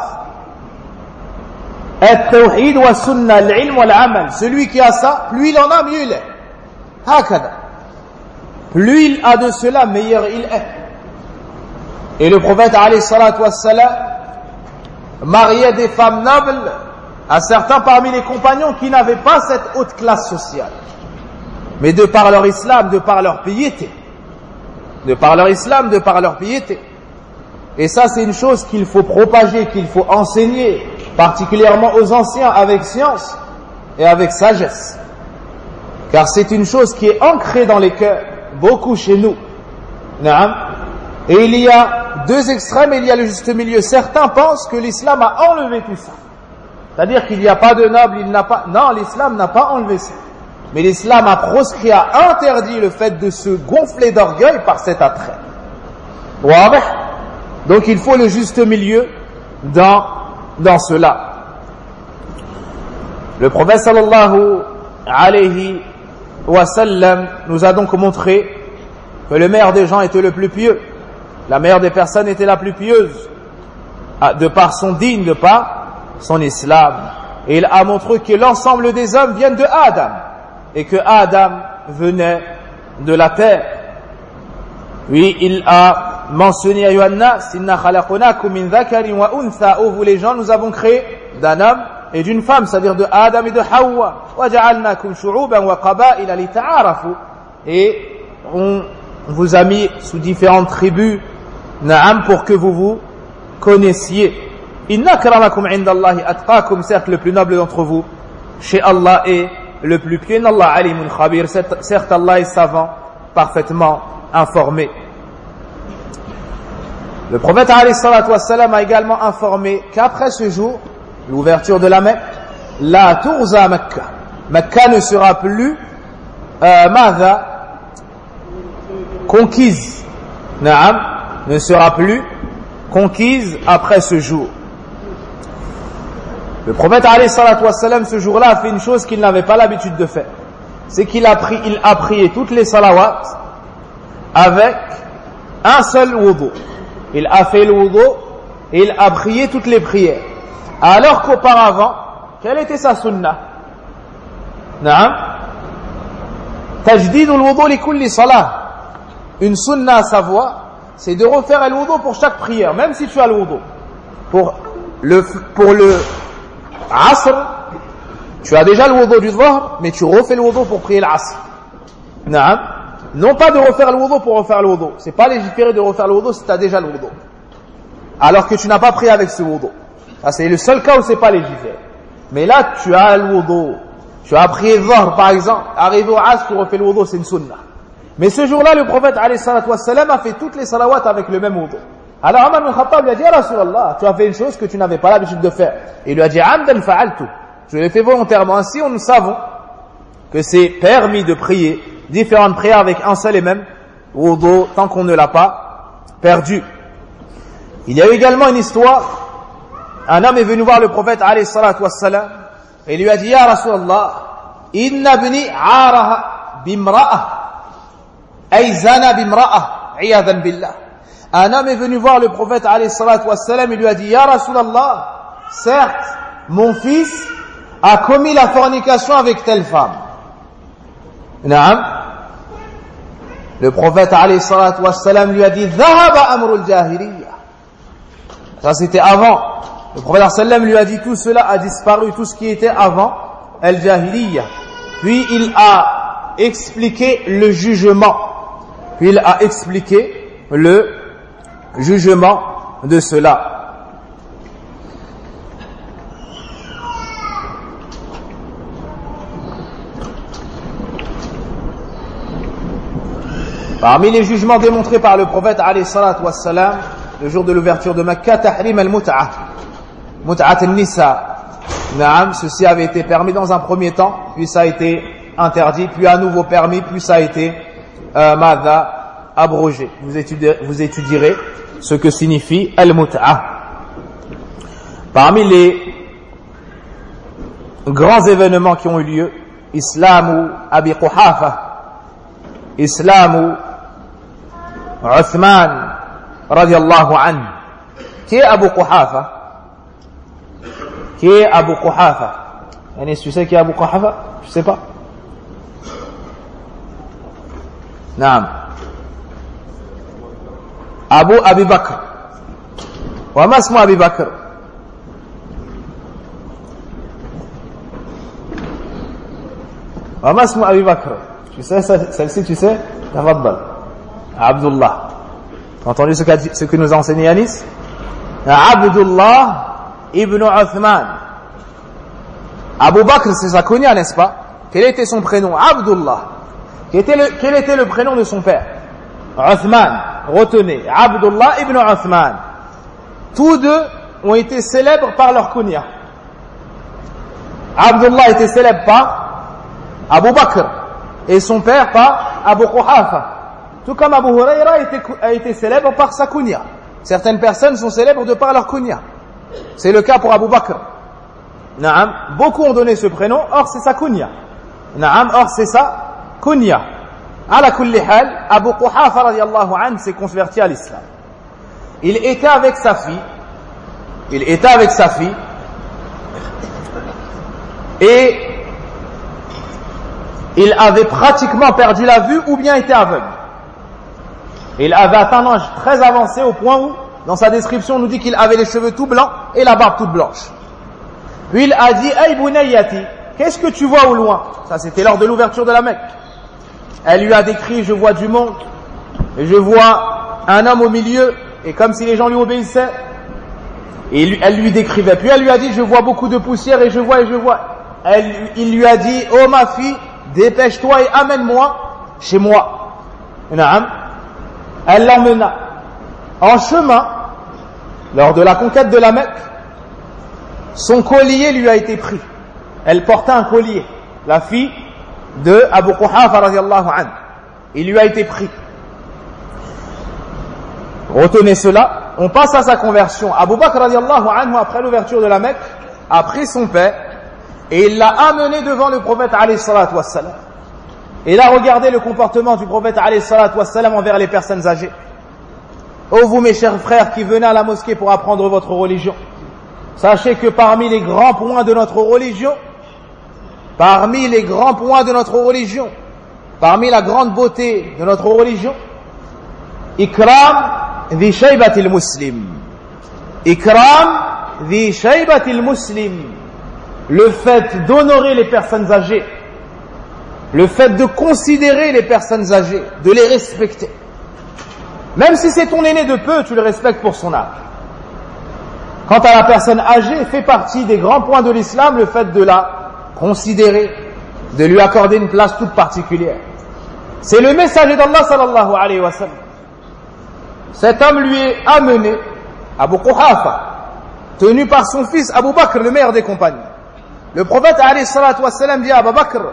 at-tawhid wa sunnah, al-ilm wa al-amal. Celui qui a ça, plus il en a, mieux il est. Hakada. Plus il a de cela, meilleur il est. Et le prophète alayhi salatu wassalam mariait des femmes nobles à certains parmi les compagnons qui n'avaient pas cette haute classe sociale. Mais de par leur islam, de par leur piété, de par leur islam, de par leur piété. Et ça, c'est une chose qu'il faut propager, qu'il faut enseigner, particulièrement aux anciens, avec science et avec sagesse. Car c'est une chose qui est ancrée dans les cœurs, beaucoup chez nous. Et il y a deux extrêmes et il y a le juste milieu. Certains pensent que l'islam a enlevé tout ça. C'est-à-dire qu'il n'y a pas de noble, il n'a pas... Non, l'islam n'a pas enlevé ça. Mais l'islam a proscrit, a interdit le fait de se gonfler d'orgueil par cet attrait. Donc il faut le juste milieu dans, dans cela. Le prophète sallallahu alayhi wa sallam nous a donc montré que le meilleur des gens était le plus pieux. La meilleure des personnes était la plus pieuse, de par son digne, de par son islam. Et il a montré que l'ensemble des hommes viennent de Adam, et que Adam venait de la terre. Oui, il a mentionné à Yohannas, inna khalaqnakum min dhakarin wa untha, ô vous les gens, nous avons créé d'un homme et d'une femme, c'est-à-dire de Adam et de Hawa, wa ja'alnakum shu'uban wa qaba'ila lita'arafu, et on vous a mis sous différentes tribus, na'am, pour que vous vous connaissiez. Inna akramakum 'inda Allahi atqakum, certes le plus noble d'entre vous chez Allah est le plus pieux. Inna Allah alimun khabir, certes Allah est savant, parfaitement informé. Le prophète alayhi salatu wassalam a également informé qu'après ce jour, l'ouverture de la Mecque, la tourza Mecca, Mecca ne sera plus euh, madha, conquise, na'am, ne sera plus conquise après ce jour. Le prophète alayhi salatu wassalam ce jour-là a fait une chose qu'il n'avait pas l'habitude de faire. C'est qu'il a pris, il a prié toutes les salawats avec un seul wudu. Il a fait le wudu et il a prié toutes les prières. Alors qu'auparavant, quelle était sa sunnah? Na'am, tajdid al-wudu li kulli salah. Une sunnah à savoir, c'est de refaire le wudu pour chaque prière, même si tu as le wudu. Pour le, pour le Asr, tu as déjà le wudu du Dhuhr, mais tu refais le wudu pour prier l'Asr. Na'am. Non pas de refaire le wudu pour refaire le wudu. C'est pas légiféré de refaire le wudu si tu as déjà le wudu. Alors que tu n'as pas prié avec ce wudu. Ça, c'est le seul cas où c'est pas légiféré. Mais là, tu as le wudu. Tu as prié Dhuhr, par exemple. Arrivé au Asr, tu refais le wudu, c'est une sunnah. Mais ce jour-là, le prophète, alayhi salatu wassalam, a fait toutes les salawats avec le même wudu. Alors Omar ibn Khattab lui a dit, ya Rasulallah, tu as fait une chose que tu n'avais pas l'habitude de faire. Et il lui a dit, amdan fa'altu. Je l'ai fait volontairement. Ainsi, nous savons que c'est permis de prier différentes prières avec un seul et même wudu, tant qu'on ne l'a pas perdu. Il y a eu également une histoire. Un homme est venu voir le prophète, alayhi salatu wassalam, et lui a dit, ya Rasulallah, inna bni araha bimra'ah, ay zana bimra'ah, iyadan billah. Un homme est venu voir le prophète alayhi salatu wassalam et lui a dit, ya Rasulallah, certes, mon fils a commis la fornication avec telle femme. Naam. Le prophète alayhi salatu wassalam lui a dit, dhahaba amrul jahiliya. Ça c'était avant. Le prophète sallam lui a dit, tout cela a disparu, tout ce qui était avant al-jahiliya. Puis il a expliqué le jugement. Puis il a expliqué le jugement de cela. Parmi les jugements démontrés par le prophète alayhi salatu wassalam, le jour de l'ouverture de Mecca, tahrim al-mut'ah, mut'at al-nisa. Naam, ceci avait été permis dans un premier temps, puis ça a été interdit, puis à nouveau permis, puis ça a été euh, madha, abrogé. Vous étudierez, vous étudierez ce que signifie al-mut'ah. Parmi les grands événements qui ont eu lieu, Islamu Abi Quhafa, Islamu Uthman radiallahu anhu. Qui est Abu Quhafa? Qui est Abu Quhafa? Est-ce que tu sais qui est Abu Quhafa? Je sais pas. Naam. Abu Abi Bakr. Wa ma ismu Abi Bakr? وما اسم أبي بكر tu sais celle-ci tu sais تفضل Abdullah tu as entendu ce, ce que nous a enseigné Yanis Abdullah ibn Uthman Abu Bakr c'est sa kunya n'est-ce pas? Quel était son prénom? Abdullah. Quel était le, quel était le prénom de son père? Uthman. Retenez, Abdullah ibn Uthman. Tous deux ont été célèbres par leur kunya. Abdullah était célèbre par Abu Bakr et son père par Abu Quhafa. Tout comme Abu Huraira a été, a été célèbre par sa kunya. Certaines personnes sont célèbres de par leur kunya. C'est le cas pour Abu Bakr. Naam. Beaucoup ont donné ce prénom, or c'est sa kunya. Naam, or c'est sa kunya. Ala kulli hal, Abu Quhafa radiyallahu anhu s'est converti à l'islam. Il était avec sa fille, il était avec sa fille, et il avait pratiquement perdu la vue ou bien était aveugle. Il avait atteint un âge très avancé au point où, dans sa description, on nous dit qu'il avait les cheveux tout blancs et la barbe toute blanche. Puis il a dit, Hey Bunayyati, qu'est-ce que tu vois au loin? Ça c'était lors de l'ouverture de la Mecque. Elle lui a décrit, je vois du monde, et je vois un homme au milieu, et comme si les gens lui obéissaient, et lui, elle lui décrivait. Puis elle lui a dit, je vois beaucoup de poussière, et je vois, et je vois. Elle, il lui a dit, oh ma fille, dépêche-toi et amène-moi chez moi. Naam. Elle l'emmena. En chemin, lors de la conquête de la Mecque, son collier lui a été pris. Elle portait un collier, la fille de Abu Quhafa radiyallahu anhu. Il lui a été pris. Retenez cela, on passe à sa conversion. Abu Bakr radiyallahu anhu, après l'ouverture de la Mecque, a pris son père et il l'a amené devant le prophète alayhi salatu wassalam. Et il a regardé le comportement du prophète alayhi salatu wassalam envers les personnes âgées. Ô vous mes chers frères qui venez à la mosquée pour apprendre votre religion, sachez que parmi les grands points de notre religion, parmi les grands points de notre religion, parmi la grande beauté de notre religion, Ikram dhi shaybatil muslim. Ikram dhi shaybatil muslim. Le fait d'honorer les personnes âgées, le fait de considérer les personnes âgées, de les respecter. Même si c'est ton aîné de peu, tu le respectes pour son âge. Quant à la personne âgée, fait partie des grands points de l'islam le fait de la considérer, de lui accorder une place toute particulière. C'est le messager d'Allah sallallahu alayhi wa sallam. Cet homme lui est amené, Abu Quhafa, tenu par son fils Abu Bakr, le meilleur des compagnons. Le prophète alayhi salatu wa sallam dit à Abu Bakr,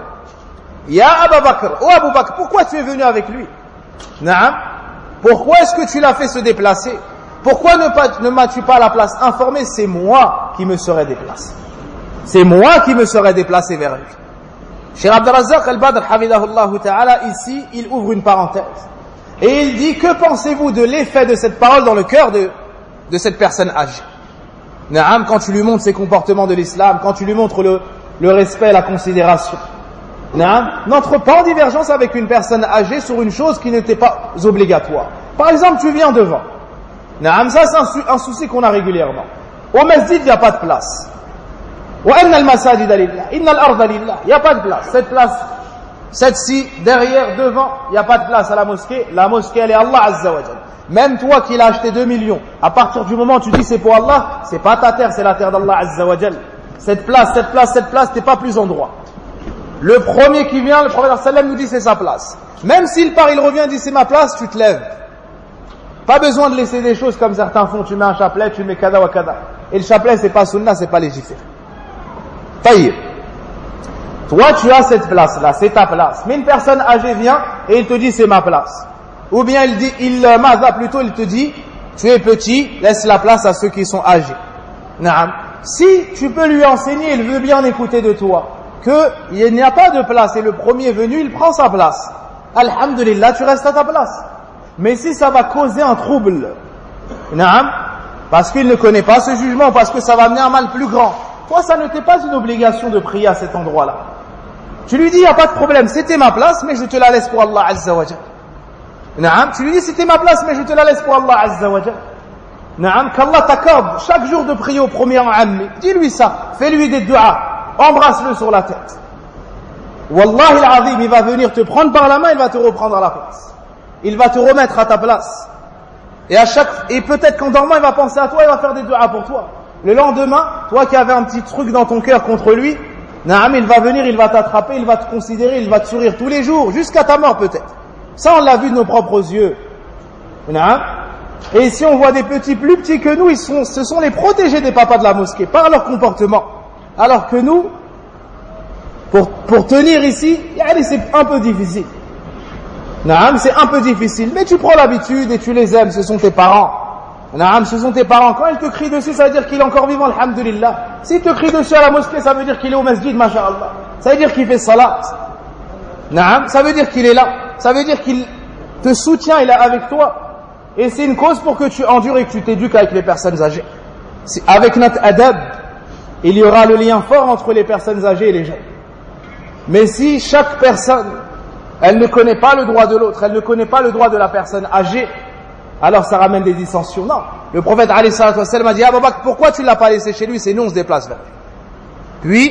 Ya Abu Bakr, oh Abu Bakr, pourquoi tu es venu avec lui? Naam. Pourquoi est-ce que tu l'as fait se déplacer? Pourquoi ne, pas, ne m'as-tu pas à la place informée? C'est moi qui me serais déplacé. C'est moi qui me serais déplacé vers lui. Cheikh Abd al-Razzaq al-Badr, hafidahullah ta'ala, ici, il ouvre une parenthèse. Et il dit, que pensez-vous de l'effet de cette parole dans le cœur de, de cette personne âgée? Naam, quand tu lui montres ses comportements de l'islam, quand tu lui montres le, le respect et la considération. Naam, n'entre pas en divergence avec une personne âgée sur une chose qui n'était pas obligatoire. Par exemple, tu viens devant. Naam, ça c'est un, sou- un souci qu'on a régulièrement. Au masjid, il n'y a pas de place. Wa anna al-masajida lillah, inna al-arda lillah. Il n'y a pas de place. Cette place, cette-ci, derrière, devant, il n'y a pas de place à la mosquée. La mosquée, elle est Allah Azza wa Jal. Même toi qui l'as acheté deux millions, à partir du moment où tu dis c'est pour Allah, c'est pas ta terre, c'est la terre d'Allah Azza wa Jal. Cette place, cette place, cette place, t'es pas plus en droit. Le premier qui vient, le prophète sallam nous dit c'est sa place. Même s'il part, il revient, dit c'est ma place, tu te lèves. Pas besoin de laisser des choses comme certains font, tu mets un chapelet, tu mets kada wa kada. Et le chapelet c'est pas sunna, c'est pas légiféré. Taïb. Toi tu as cette place là, c'est ta place. Mais une personne âgée vient et il te dit c'est ma place. Ou bien il dit, il maza plutôt, il te dit tu es petit, laisse la place à ceux qui sont âgés. Naam. Si tu peux lui enseigner, il veut bien écouter de toi qu'il n'y a pas de place et le premier venu, il prend sa place. Alhamdulillah, tu restes à ta place. Mais si ça va causer un trouble, naam, parce qu'il ne connaît pas ce jugement, parce que ça va amener un mal plus grand, toi, ça ne t'est pas une obligation de prier à cet endroit-là. Tu lui dis, il n'y a pas de problème, c'était ma place, mais je te la laisse pour Allah Azza wa Jal. Naam, tu lui dis, c'était ma place, mais je te la laisse pour Allah Azza wa Jal. Naam, qu'Allah t'accorde chaque jour de prier au premier rang ammi. Dis-lui ça, fais-lui des du'as. Embrasse-le sur la tête. Wallahi al-azim, il va venir te prendre par la main, il va te reprendre à la place. Il va te remettre à ta place. Et à chaque, et peut-être qu'en dormant, il va penser à toi, il va faire des duas pour toi. Le lendemain, toi qui avais un petit truc dans ton cœur contre lui, naam, il va venir, il va t'attraper, il va te considérer, il va te sourire tous les jours, jusqu'à ta mort peut-être. Ça, on l'a vu de nos propres yeux. Naam. Et ici, on voit des petits plus petits que nous, ils sont, ce sont les protégés des papas de la mosquée, par leur comportement. Alors que nous, pour, pour tenir ici, c'est un peu difficile. Naam, c'est un peu difficile, mais tu prends l'habitude et tu les aimes, ce sont tes parents. Naam, ce sont tes parents. Quand ils te crient dessus, ça veut dire qu'il est encore vivant, alhamdulillah. S'il te crie dessus à la mosquée, ça veut dire qu'il est au masjid, masha'Allah. Ça veut dire qu'il fait salat. Naam, ça veut dire qu'il est là. Ça veut dire qu'il te soutient, il est avec toi. Et c'est une cause pour que tu endures et que tu t'éduques avec les personnes âgées. Avec notre adab, il y aura le lien fort entre les personnes âgées et les jeunes. Mais si chaque personne, elle ne connaît pas le droit de l'autre, elle ne connaît pas le droit de la personne âgée, alors ça ramène des dissensions. Non. Le prophète alayhi salatu wassalam a dit, Abu Bakr, pourquoi tu ne l'as pas laissé chez lui? C'est nous, on se déplace vers lui. Puis,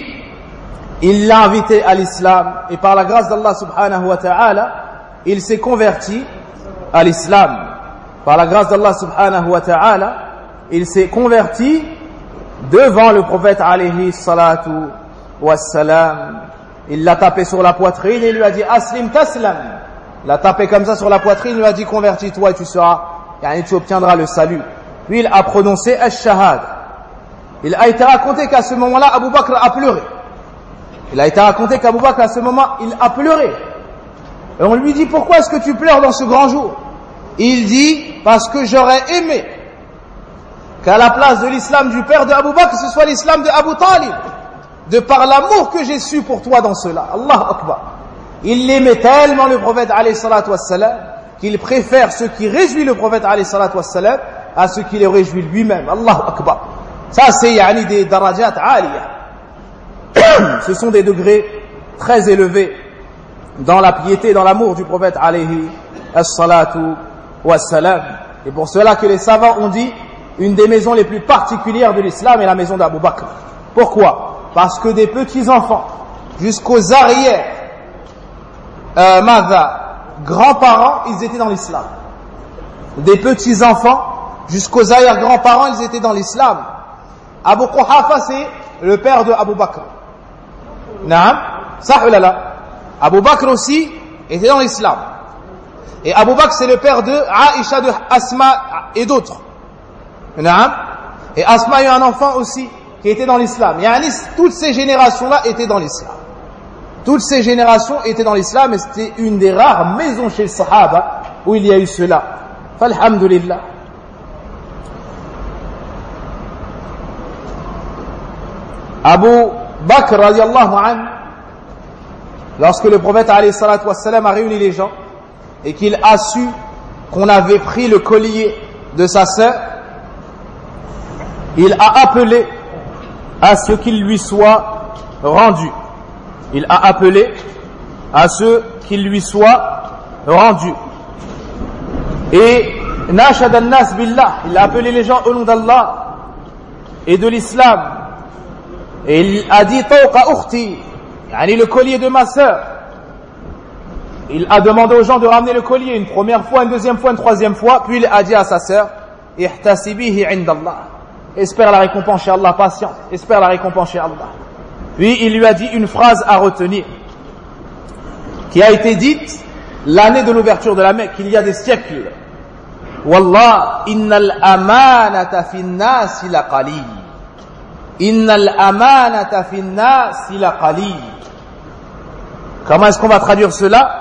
il l'a invité à l'islam, et par la grâce d'Allah subhanahu wa ta'ala, il s'est converti à l'islam. Par la grâce d'Allah subhanahu wa ta'ala, il s'est converti devant le prophète alayhi salatu wassalam. Il l'a tapé sur la poitrine et lui a dit Aslim taslam. Il l'a tapé comme ça sur la poitrine, il lui a dit convertis-toi et tu seras, et tu obtiendras le salut. Puis il a prononcé Ash-Shahad. Il a été raconté qu'à ce moment-là, Abu Bakr a pleuré. Il a été raconté qu'Abu Bakr à ce moment, il a pleuré. Et on lui dit pourquoi est-ce que tu pleures dans ce grand jour? Il dit parce que j'aurais aimé qu'à la place de l'islam du père de Abu Bakr, ce soit l'islam de Abu Talib. De par l'amour que j'ai su pour toi dans cela. Allahu Akbar. Il l'aimait tellement le prophète alayhi salatu wassalam qu'il préfère ce qui réjouit le prophète alayhi salatu wassalam à ce qui le réjouit lui-même. Allahu Akbar. Ça c'est yani des darajat aliyah. Ce sont des degrés très élevés dans la piété, dans l'amour du prophète alayhi salatu wassalam. Et pour cela que les savants ont dit une des maisons les plus particulières de l'islam est la maison d'Abu Bakr. Pourquoi? Parce que des petits-enfants jusqu'aux arrières, euh, Mada, grands-parents, ils étaient dans l'islam. Des petits-enfants jusqu'aux arrière-grands-parents, ils étaient dans l'islam. Abu Quhafa, c'est le père de Abu Bakr. Naam, ça ou là là. Abu Bakr aussi était dans l'islam. Et Abu Bakr, c'est le père de Aïcha, de Asma et d'autres. Naam. Et Asma a eu un enfant aussi qui était dans l'islam. Yani, toutes ces générations-là étaient dans l'islam. Toutes ces générations étaient dans l'islam et c'était une des rares maisons chez les Sahaba où il y a eu cela. Falhamdulillah. Abu Bakr radiallahu anhu, lorsque le prophète alayhi salatu wassalam a réuni les gens et qu'il a su qu'on avait pris le collier de sa sœur, il a appelé à ce qu'il lui soit rendu. Il a appelé à ce qu'il lui soit rendu. Et Nashad al-Nas billah, il a appelé les gens au nom d'Allah et de l'islam. Et il a dit Tawqa ukhti, yani le collier de ma sœur. Il a demandé aux gens de ramener le collier une première fois, une deuxième fois, une troisième fois, puis il a dit à sa sœur Ihtasibihi indallah. Espère la récompense chez Allah, patient, espère la récompense chez Allah. Puis il lui a dit une phrase à retenir, qui a été dite l'année de l'ouverture de la Mecque, il y a des siècles. Wallah, innal amanata fin nasi la qalil. Innal amanata fin nasi la qalil. Comment est-ce qu'on va traduire cela?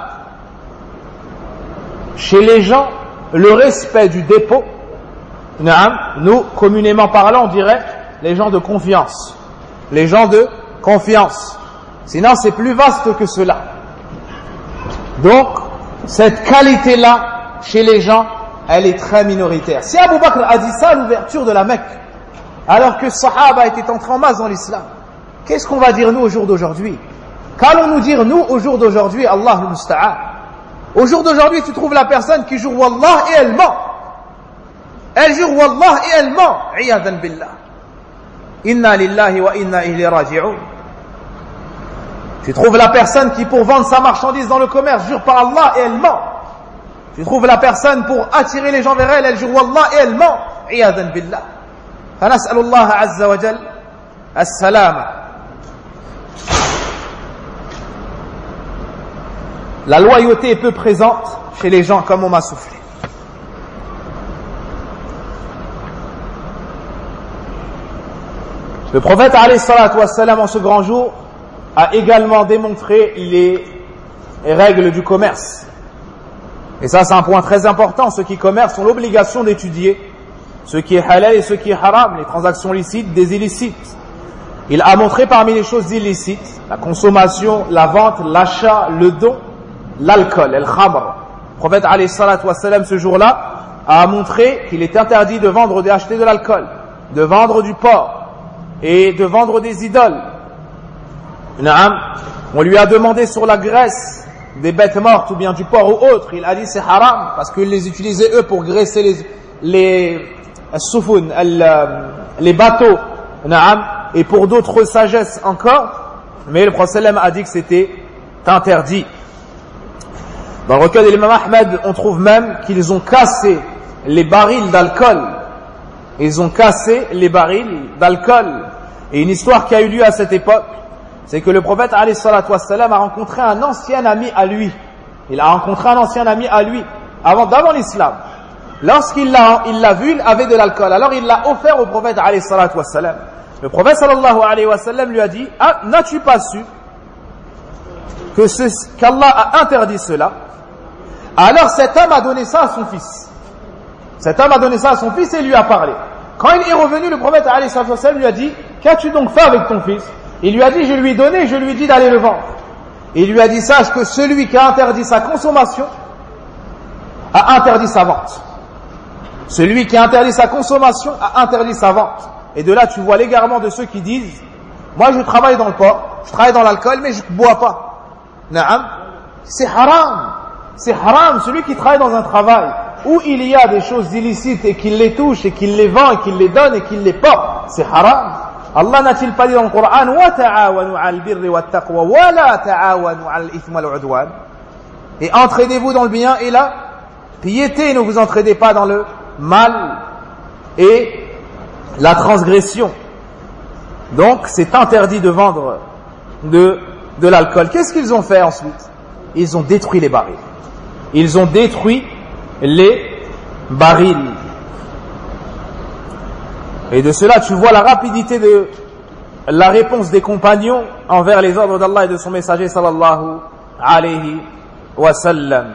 Chez les gens, le respect du dépôt, nous, communément parlant, on dirait les gens de confiance. Les gens de confiance. Sinon, c'est plus vaste que cela. Donc, cette qualité-là, chez les gens, elle est très minoritaire. Si Abu Bakr a dit ça à l'ouverture de la Mecque, alors que Sahaba était entré en masse dans l'islam, qu'est-ce qu'on va dire nous au jour d'aujourd'hui? Qu'allons-nous dire nous au jour d'aujourd'hui? Allah al-Musta'an. Au jour d'aujourd'hui, tu trouves la personne qui jure Wallah et elle ment. Elle jure Wallah et elle ment. Iyadan billah. Inna lillahi wa inna ilayhi raji'un. Tu trouves la personne qui, pour vendre sa marchandise dans le commerce, jure par Allah et elle ment. Tu trouves la personne pour attirer les gens vers elle, elle jure Wallah et elle ment. Iyadan billah. فنسأل الله عز وجل السلامة. La loyauté est peu présente chez les gens, comme on m'a soufflé. Le prophète alayhi salatu wassalam en ce grand jour a également démontré les règles du commerce. Et ça c'est un point très important. Ceux qui commercent ont l'obligation d'étudier ce qui est halal et ce qui est haram, les transactions licites des illicites. Il a montré parmi les choses illicites la consommation, la vente, l'achat, le don, l'alcool, el khamr. Le prophète alayhi salatu wassalam ce jour-là a montré qu'il est interdit de vendre ou d'acheter de l'alcool, de vendre du porc et de vendre des idoles. On lui a demandé sur la graisse des bêtes mortes ou bien du porc ou autre. Il a dit c'est haram parce qu'ils les utilisaient eux pour graisser les les soufoun, les bateaux, et pour d'autres sagesses encore. Mais le prophète a dit que c'était interdit. Dans le recueil de l'imam Ahmed, on trouve même qu'ils ont cassé les barils d'alcool. Ils ont cassé les barils d'alcool. Et une histoire qui a eu lieu à cette époque, c'est que le prophète alayhi salatu wassalam a rencontré un ancien ami à lui. Il a rencontré un ancien ami à lui avant, d'avant l'islam. Lorsqu'il l'a, il l'a vu, il avait de l'alcool. Alors il l'a offert au prophète alayhi salatu wassalam. Le prophète sallallahu alayhi wa sallam lui a dit, ah, n'as-tu pas su que ce, qu'Allah a interdit cela? Alors cet homme a donné ça à son fils. Cet homme a donné ça à son fils et lui a parlé. Quand il est revenu, le prophète alayhi salatu wassalam lui a dit, qu'as-tu donc fait avec ton fils? Il lui a dit, je lui ai donné, je lui ai dit d'aller le vendre. Il lui a dit, sache que celui qui a interdit sa consommation a interdit sa vente. Celui qui a interdit sa consommation a interdit sa vente. Et de là, tu vois l'égarement de ceux qui disent, moi je travaille dans le porc, je travaille dans l'alcool, mais je ne bois pas. Naam, c'est haram. C'est haram. Celui qui travaille dans un travail où il y a des choses illicites et qu'il les touche et qu'il les vend et qu'il les donne et qu'il les porte, c'est haram. Allah n'a-t-il pas dit dans le Coran, wa ta'awanu 'alal birri wat taqwa wa la ta'awanu 'alal ithmi wal 'udwan. Et entraidez-vous dans le bien et la piété, ne vous entraidez pas dans le mal et la transgression. Donc c'est interdit de vendre de, de l'alcool. Qu'est-ce qu'ils ont fait ensuite? Ils ont détruit les barils. Ils ont détruit les barils. Et de cela tu vois la rapidité de la réponse des compagnons envers les ordres d'Allah et de son messager sallallahu alayhi wa sallam.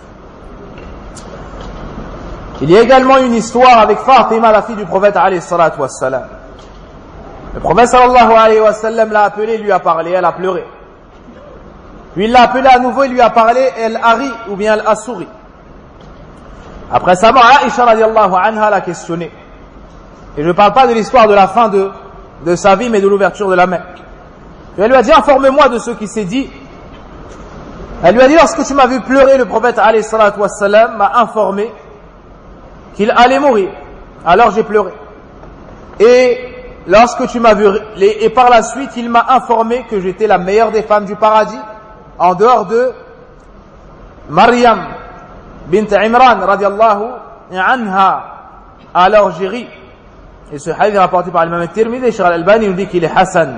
Il y a également une histoire avec Fatima, la fille du prophète alayhi salatu wa sallam. Le prophète sallallahu alayhi wa sallam l'a appelée, lui a parlé, elle a pleuré. Puis il l'a appelée à nouveau, il lui a parlé, elle a ri ou bien elle a souri. Après sa mort, Aïcha radiallahu anha l'a questionné. Et je ne parle pas de l'histoire de la fin de, de sa vie, mais de l'ouverture de la Mecque. Puis elle lui a dit, informe-moi de ce qui s'est dit. Elle lui a dit, lorsque tu m'as vu pleurer, le prophète alayhi salatu wa sallam m'a informé qu'il allait mourir. Alors j'ai pleuré. Et lorsque tu m'as vu, et par la suite, il m'a informé que j'étais la meilleure des femmes du paradis, en dehors de Maryam bint Imran radiallahu anha. Alors j'ai ri. Et ce hadith est rapporté par l'imam al-Tirmidhi, Cheikh al-Albani nous dit qu'il est Hassan.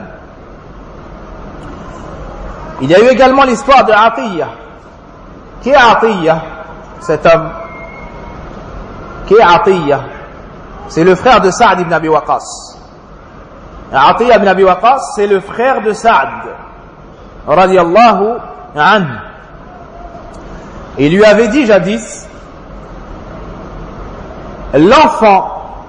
Il y a eu également l'histoire de Atiyah. Qui est Atiyah? Cet homme. Qui est Atiyah? C'est le frère de Saad ibn Abi Waqqas. Atiyah ibn Abi Waqqas, c'est le frère de Saad radiyallahu anhu. Il lui avait dit jadis, l'enfant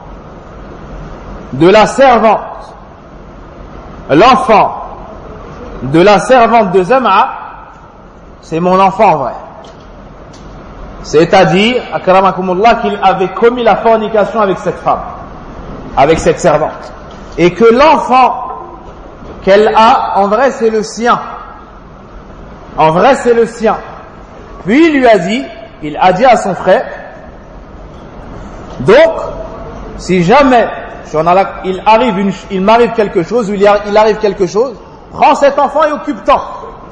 de la servante, l'enfant de la servante de Zam'a, c'est mon enfant vrai. C'est-à-dire, akramakumullah, qu'il avait commis la fornication avec cette femme, avec cette servante. Et que l'enfant qu'elle a, en vrai, c'est le sien. En vrai, c'est le sien. Puis il lui a dit, il a dit à son frère, donc, si jamais il arrive une, il m'arrive quelque chose, ou il arrive quelque chose, prends cet enfant et occupe-t'en.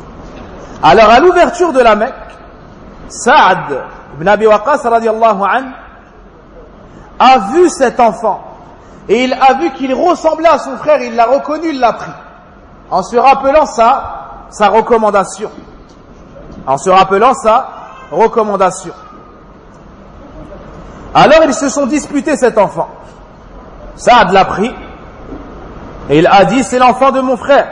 Alors à l'ouverture de la Mecque, Saad ibn Abi Waqqas radiyallahu anhu a vu cet enfant et il a vu qu'il ressemblait à son frère, il l'a reconnu, il l'a pris en se rappelant sa, sa recommandation en se rappelant sa recommandation alors ils se sont disputés cet enfant. Saad l'a pris et il a dit c'est l'enfant de mon frère.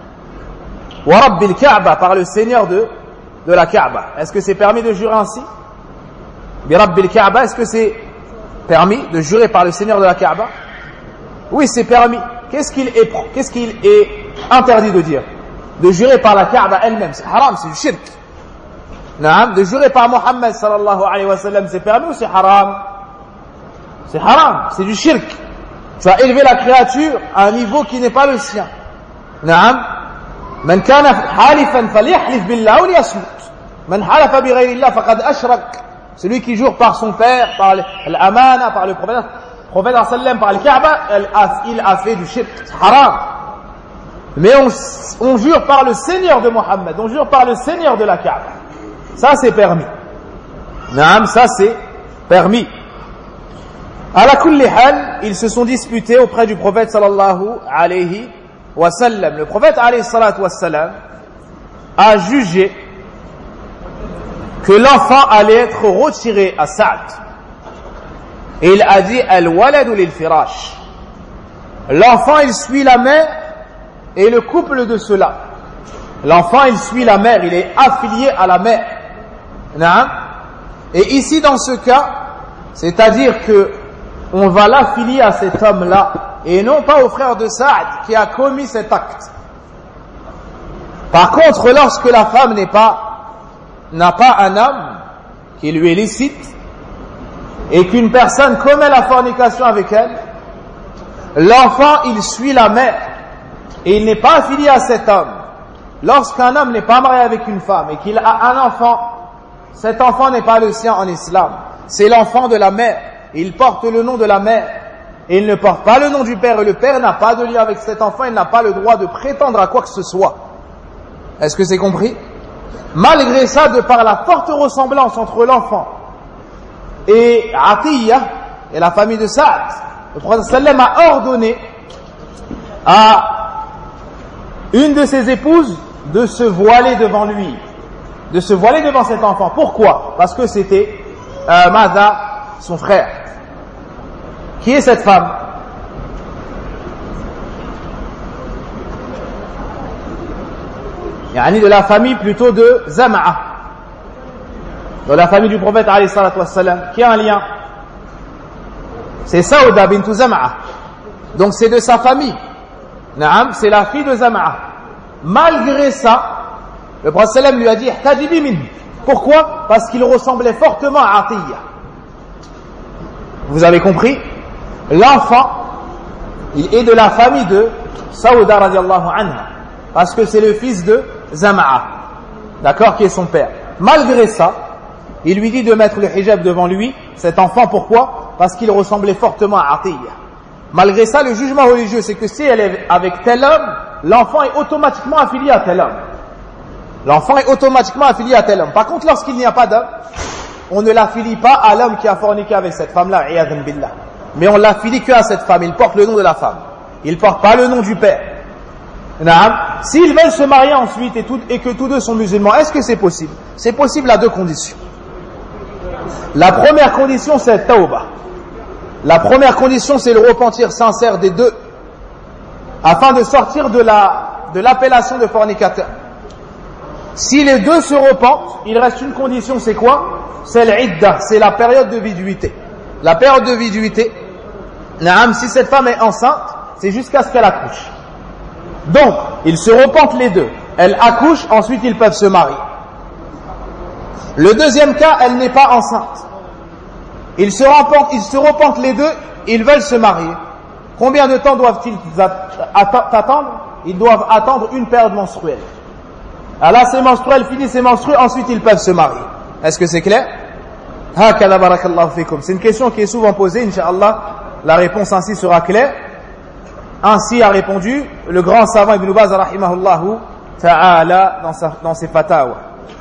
Wa Rabbil Kaaba, par le Seigneur de, de la Kaaba. Est-ce que c'est permis de jurer ainsi? Bi Rabbil Kaaba, est-ce que c'est permis de jurer par le Seigneur de la Kaaba? Oui, c'est permis. Qu'est-ce qu'il est, qu'est-ce qu'il est interdit de dire? De jurer par la Kaaba elle-même, c'est haram, c'est du shirk. Naam, de jurer par Mohammed sallallahu alayhi wa sallam, c'est permis ou c'est haram? C'est haram, c'est du shirk. Tu as élevé la créature à un niveau qui n'est pas le sien. Naam. من كان حالفا فليحلف بالله وليصمت من حلف بغير الله فقد أشرك. Celui qui jure par son père, par l'amana, par le prophète, prophète sallam, par le Kaaba, il a fait du shirk, c'est haram. Mais on, on jure par le Seigneur de Mohammed, on jure par le Seigneur de la Kaaba. Ça c'est permis. Naam, ça c'est permis. À la kulli hal, ils se sont disputés auprès du prophète sallallahu alayhi wa sallam. Le prophète alayhi salatu wa sallam a jugé que l'enfant allait être retiré à Saad. Et il a dit al-waladu lil-firash. L'enfant il suit la mère et le couple de cela. L'enfant il suit la mère, il est affilié à la mère. Naam. Et ici dans ce cas, c'est-à-dire que on va l'affilier à cet homme-là et non pas au frère de Saad qui a commis cet acte. Par contre, lorsque la femme n'est pas n'a pas un homme qui lui est licite et qu'une personne commet la fornication avec elle, l'enfant il suit la mère et il n'est pas affilié à cet homme. Lorsqu'un homme n'est pas marié avec une femme et qu'il a un enfant, cet enfant n'est pas le sien en islam, c'est l'enfant de la mère, il porte le nom de la mère et il ne porte pas le nom du père et le père n'a pas de lien avec cet enfant, il n'a pas le droit de prétendre à quoi que ce soit. Est-ce que c'est compris? Malgré ça, de par la forte ressemblance entre l'enfant et Atiyah et la famille de Saad, le prophète sallam a ordonné à une de ses épouses de se voiler devant lui, de se voiler devant cet enfant. Pourquoi? Parce que c'était euh, Mada, son frère. Qui est cette femme? Yani de la famille plutôt de Zama'a, de la famille du prophète alayhi salatu wassalam, qui a un lien. C'est Saouda bint Zama'a, donc c'est de sa famille. Naam, c'est la fille de Zama'a. Malgré ça, le prophète sallam lui a dit ihtadibi min. Pourquoi? Parce qu'il ressemblait fortement à Atiyah. Vous avez compris? L'enfant, il est de la famille de Saouda radiallahu anha, parce que c'est le fils de Zama'a, d'accord, qui est son père. Malgré ça, il lui dit de mettre le hijab devant lui, cet enfant. Pourquoi? Parce qu'il ressemblait fortement à Atiyah. Malgré ça, le jugement religieux, c'est que si elle est avec tel homme, l'enfant est automatiquement affilié à tel homme. L'enfant est automatiquement affilié à tel homme. Par contre, lorsqu'il n'y a pas d'homme, on ne l'affilie pas à l'homme qui a forniqué avec cette femme-là, iyadhan billah. Mais on l'affilie que à cette femme. Il porte le nom de la femme. Il ne porte pas le nom du père. S'ils veulent se marier ensuite et, tout, et que tous deux sont musulmans, est-ce que c'est possible? C'est possible à deux conditions. La première condition, c'est tawbah. La première condition, c'est le repentir sincère des deux, afin de sortir de la, de l'appellation de fornicateur. Si les deux se repentent, il reste une condition, c'est quoi? C'est l'iddah, c'est la période de viduité. La période de viduité, naam, si cette femme est enceinte, c'est jusqu'à ce qu'elle accouche. Donc, ils se repentent les deux. Elle accouche, ensuite ils peuvent se marier. Le deuxième cas, elle n'est pas enceinte. Ils se repentent, ils se repentent les deux, ils veulent se marier. Combien de temps doivent-ils attendre? Ils doivent attendre une période menstruelle. Alors là, c'est menstruel, fini, c'est menstrué, ensuite ils peuvent se marier. Est-ce que c'est clair? C'est une question qui est souvent posée, Inch'Allah, la réponse ainsi sera claire. Ainsi a répondu le grand savant Ibn Baz rahimahullahu ta'ala dans, sa, dans ses fatawa.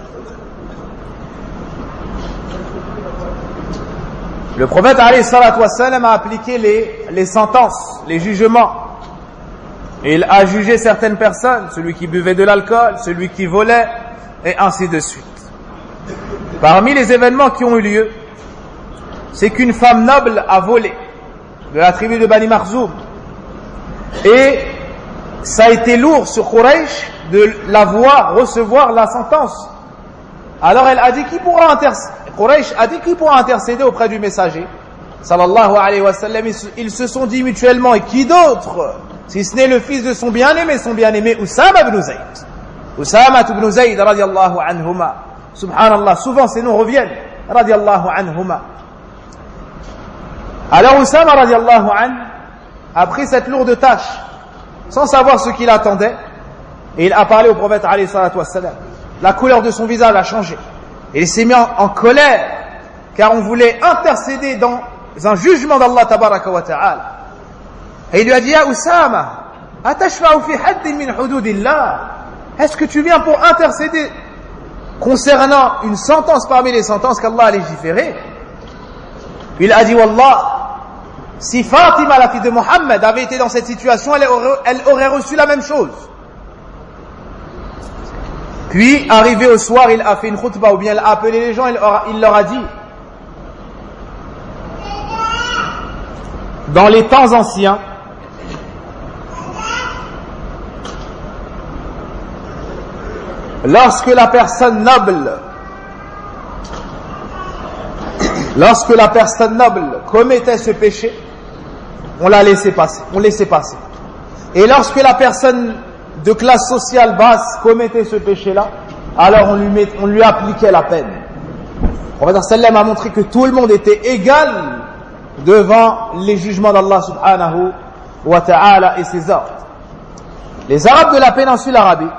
Le prophète alayhi salatu wassalam a appliqué les, les sentences, les jugements. Et il a jugé certaines personnes, celui qui buvait de l'alcool, celui qui volait, et ainsi de suite. Parmi les événements qui ont eu lieu, c'est qu'une femme noble a volé de la tribu de Bani Makhzoum. Et ça a été lourd sur Quraysh de la voir recevoir la sentence. Alors elle a dit qui pourra intercéder Quraysh a dit qui pourra intercéder auprès du messager sallallahu alayhi wa sallam. Ils se sont dit mutuellement, et qui d'autre si ce n'est le fils de son bien-aimé, son bien-aimé Usama ibn Zayd. Usama ibn Zayd radiyallahu anhuma. Subhanallah, souvent ces noms reviennent. Radiyallahu anhuma. Alors Usama radiyallahu anhu a pris cette lourde tâche sans savoir ce qu'il attendait, et il a parlé au prophète alayhi salatu wassalam. La couleur de son visage a changé. Et il s'est mis en, en colère, car on voulait intercéder dans un jugement d'Allah tabaraka wa ta'ala. Et il lui a dit, ya Usama, atashfa'u fi haddin min hududillah. Est-ce que tu viens pour intercéder concernant une sentence parmi les sentences qu'Allah a légiférées? Il a dit, wallah, si Fatima, la fille de Mohammed, avait été dans cette situation, elle aurait, elle aurait reçu la même chose. Puis, arrivé au soir, il a fait une khutbah, ou bien il a appelé les gens, il, aura, il leur a dit, dans les temps anciens, lorsque la personne noble, lorsque la personne noble commettait ce péché, on l'a laissé passer, on laissait passer. Et lorsque la personne de classe sociale basse commettait ce péché-là, alors on lui, met, on lui appliquait la peine. Le prophète sallam a montré que tout le monde était égal devant les jugements d'Allah subhanahu wa ta'ala et ses ordres. Les Arabes de la péninsule arabique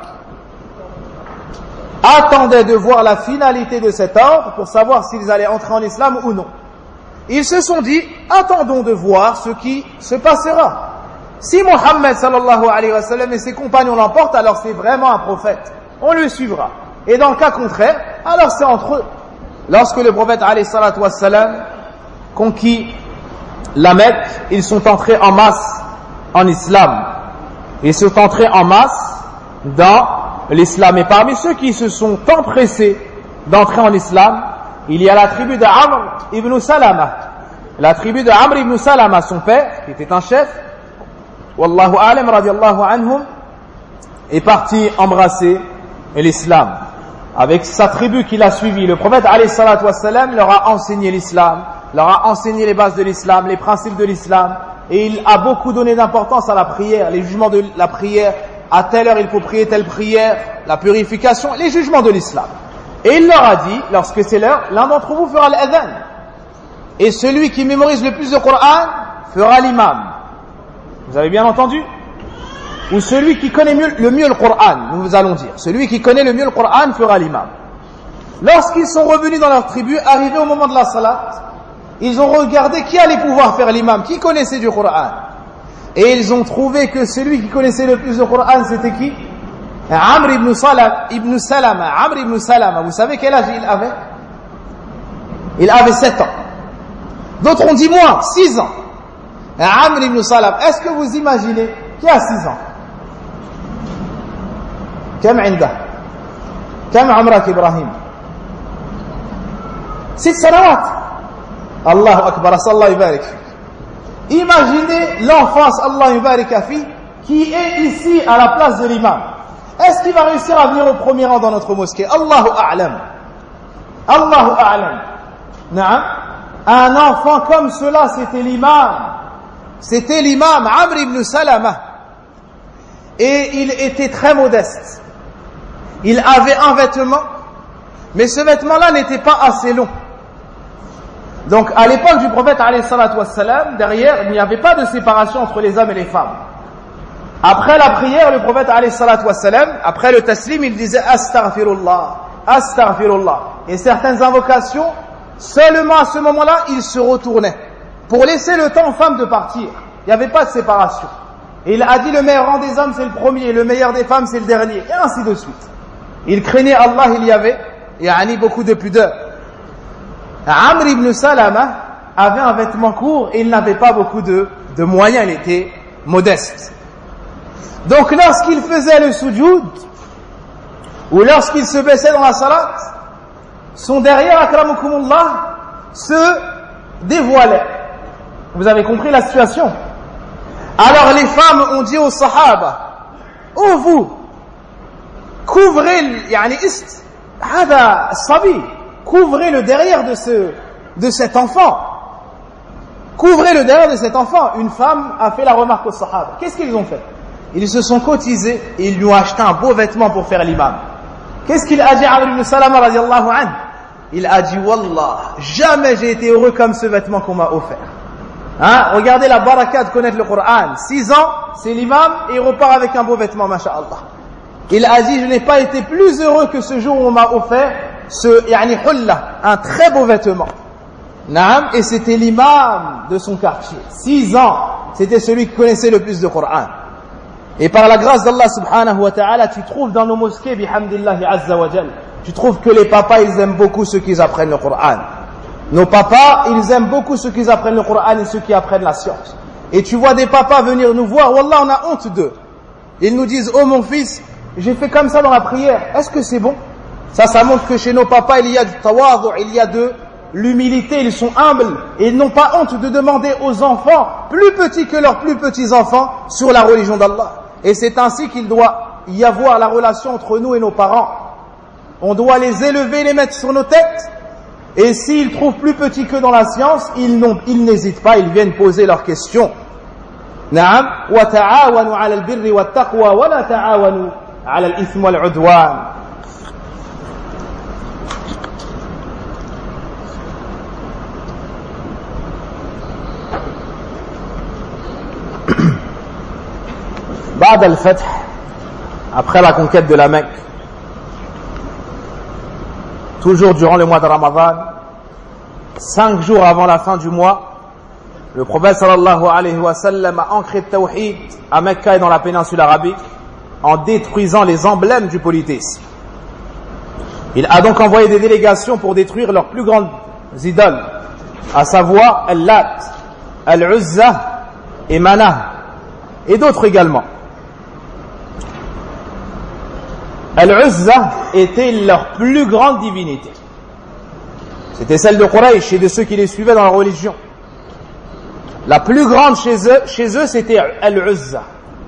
attendaient de voir la finalité de cet ordre pour savoir s'ils allaient entrer en islam ou non. Ils se sont dit, attendons de voir ce qui se passera. Si Mohammed sallallahu alayhi wa sallam et ses compagnons l'emportent, alors c'est vraiment un prophète. On le suivra. Et dans le cas contraire, alors c'est entre eux. Lorsque le prophète alayhi salatu wa sallam conquit la Mecque, ils sont entrés en masse en islam. Ils sont entrés en masse dans l'islam. Et parmi ceux qui se sont empressés d'entrer en islam, il y a la tribu de Amr ibn Salama. La tribu de Amr ibn Salama, son père, qui était un chef, Wallahu alam radiallahu anhum, est parti embrasser l'islam. Avec sa tribu qui l'a suivi, le prophète alayhi salatu wassalam leur a enseigné l'islam, leur a enseigné les bases de l'islam, les principes de l'islam, et il a beaucoup donné d'importance à la prière, les jugements de la prière, à telle heure il faut prier telle prière, la purification, les jugements de l'islam. Et il leur a dit, lorsque c'est l'heure, l'un d'entre vous fera l'adhan, et celui qui mémorise le plus de Coran fera l'imam. Vous avez bien entendu? Ou celui qui connaît mieux, le mieux le Coran, nous allons dire. Celui qui connaît le mieux le Coran fera l'imam. Lorsqu'ils sont revenus dans leur tribu, arrivés au moment de la salat, ils ont regardé qui allait pouvoir faire l'imam, qui connaissait du Coran. Et ils ont trouvé que celui qui connaissait le plus du Coran, c'était qui? Amr ibn Salama, ibn Salama. Amr ibn Salama. Vous savez quel âge il avait? Il avait sept ans. D'autres ont dit moins, six ans. Amr ibn Salam, est-ce que vous imaginez qui a six ans? كم عنده؟ كم عمرك إبراهيم؟ ست سنوات. الله أكبر, Allah يبارك فيك. Imaginez l'enfance, Allah يبارك فيه, qui est ici à la place de l'imam. Est-ce qu'il va réussir à venir au premier rang dans notre mosquée? Allahu a'lam. Allahu a'lam. Naam. Un enfant comme cela, c'était l'imam. C'était l'imam Amr ibn Salama. Et il était très modeste. Il avait un vêtement, mais ce vêtement-là n'était pas assez long. Donc à l'époque du prophète alayhi salatu wassalam, derrière, il n'y avait pas de séparation entre les hommes et les femmes. Après la prière, le prophète alayhi salatu wassalam, après le taslim, il disait astaghfirullah, astaghfirullah. Et certaines invocations, seulement à ce moment-là, il se retournait pour laisser le temps aux femmes de partir. Il n'y avait pas de séparation. Il a dit le meilleur rang des hommes c'est le premier, le meilleur des femmes c'est le dernier, et ainsi de suite. Il craignait Allah, il y avait yani, beaucoup de pudeur. Amr ibn Salama avait un vêtement court et il n'avait pas beaucoup de, de moyens, il était modeste. Donc lorsqu'il faisait le sujoud, ou lorsqu'il se baissait dans la salat, son derrière, akramukumullah, se dévoilait. Vous avez compris la situation? Alors les femmes ont dit aux sahaba, oh vous, couvrez, yani ist, hada sabi, couvrez le derrière de ce, de cet enfant. Couvrez le derrière de cet enfant. Une femme a fait la remarque aux sahaba. Qu'est-ce qu'ils ont fait? Ils se sont cotisés et ils lui ont acheté un beau vêtement pour faire l'imam. Qu'est-ce qu'il a dit à Amr ibn Salama radiallahu anhu? Il a dit, wallah, jamais j'ai été heureux comme ce vêtement qu'on m'a offert. Hein? Regardez la baraka de connaître le Coran. Six ans, c'est l'imam et il repart avec un beau vêtement, masha'Allah. Il a dit, je n'ai pas été plus heureux que ce jour où on m'a offert ce, yani hulla, un très beau vêtement. Naam, et c'était l'imam de son quartier. Six ans, c'était celui qui connaissait le plus de Coran. Et par la grâce d'Allah subhanahu wa ta'ala, tu trouves dans nos mosquées, bihamdillahi azza wa jal, tu trouves que les papas, ils aiment beaucoup ceux qui apprennent le Coran. Nos papas, ils aiment beaucoup ceux qui apprennent le Coran et ceux qui apprennent la science. Et tu vois des papas venir nous voir, wallah, on a honte d'eux. Ils nous disent, oh mon fils, j'ai fait comme ça dans la prière, est-ce que c'est bon? Ça, ça montre que chez nos papas, il y a du tawadu, il y a de l'humilité, ils sont humbles et ils n'ont pas honte de demander aux enfants, plus petits que leurs plus petits enfants, sur la religion d'Allah. Et c'est ainsi qu'il doit y avoir la relation entre nous et nos parents. On doit les élever, les mettre sur nos têtes. Et s'ils trouvent plus petits que dans la science, ils, ils n'hésitent pas, ils viennent poser leurs questions. Naam, wa ta'awanu 'ala al-birri wat-taqwa wa la ta'awanu 'ala al-ithmi wal-'udwan. Ba'd al-Fath, après la conquête de la Mecque, toujours durant le mois de Ramadan, cinq jours avant la fin du mois, le prophète sallallahu alayhi wa sallam a ancré le tawhid à Mecca et dans la péninsule arabique en détruisant les emblèmes du polythéisme. Il a donc envoyé des délégations pour détruire leurs plus grandes idoles, à savoir Al-Lat, Al-Uzza et Manah, et d'autres également. Al-Uzza était leur plus grande divinité. C'était celle de Quraysh et de ceux qui les suivaient dans la religion. La plus grande chez eux, chez eux c'était Al-Uzza.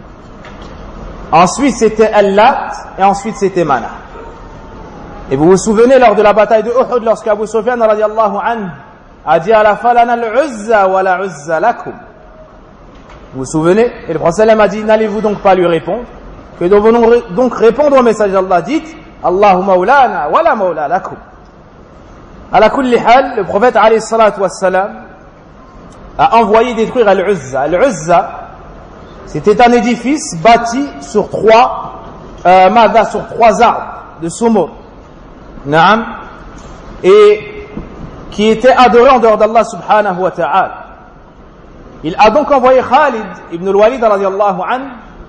Ensuite c'était Al-Lat et ensuite c'était Manah. Et vous vous souvenez lors de la bataille de Uhud, lorsque Abu Sufyan radiyallahu anhu a dit à la falana Al-Uzza wa la Uzza lakum. Vous vous souvenez? Et le prophète a dit, n'allez-vous donc pas lui répondre? Que devons-nous donc répondre au message d'Allah? Dites, Allahu maulana wa la maula lakum. À la kulli hal, le prophète alayhi salatu wassalam a envoyé détruire Al-Uzza. Al-Uzza, c'était un édifice bâti sur trois, euh, mada, sur trois arbres de Sumur. Naam. Et qui était adoré en dehors d'Allah subhanahu wa ta'ala. Il a donc envoyé Khalid ibn al-Walid radiyallahu anhu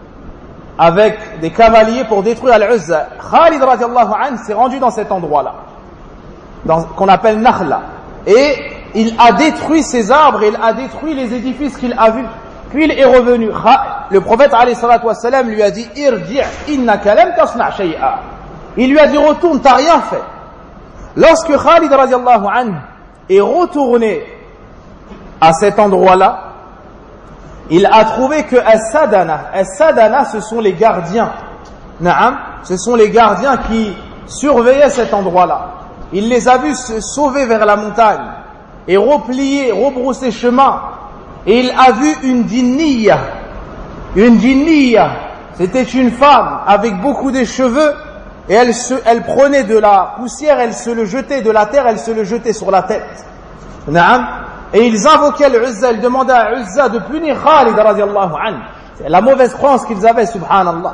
avec des cavaliers pour détruire Al-Uzza. Khalid radiyallahu anhu s'est rendu dans cet endroit-là, dans, qu'on appelle Nakhla. Et il a détruit ces arbres, et il a détruit les édifices qu'il a vus. Puis il est revenu. Le prophète alayhi salatu wassalam lui a dit, Irji' innaka lam tasna' shay'a. Il lui a dit, retourne, t'as rien fait. Lorsque Khalid radiyallahu anhu est retourné à cet endroit-là, il a trouvé que As-Sadana, As-Sadana, ce sont les gardiens. Naam, ce sont les gardiens qui surveillaient cet endroit-là. Il les a vus se sauver vers la montagne et replier, rebrousser chemin. Et il a vu une djinniya. Une djinniya, c'était une femme avec beaucoup de cheveux et elle, se, elle prenait de la poussière, elle se le jetait de la terre, elle se le jetait sur la tête. Naam. Et ils invoquaient l'Uzza, ils demandaient à Uzza de punir Khalid radiallahu anhu. C'est la mauvaise croyance qu'ils avaient, subhanallah.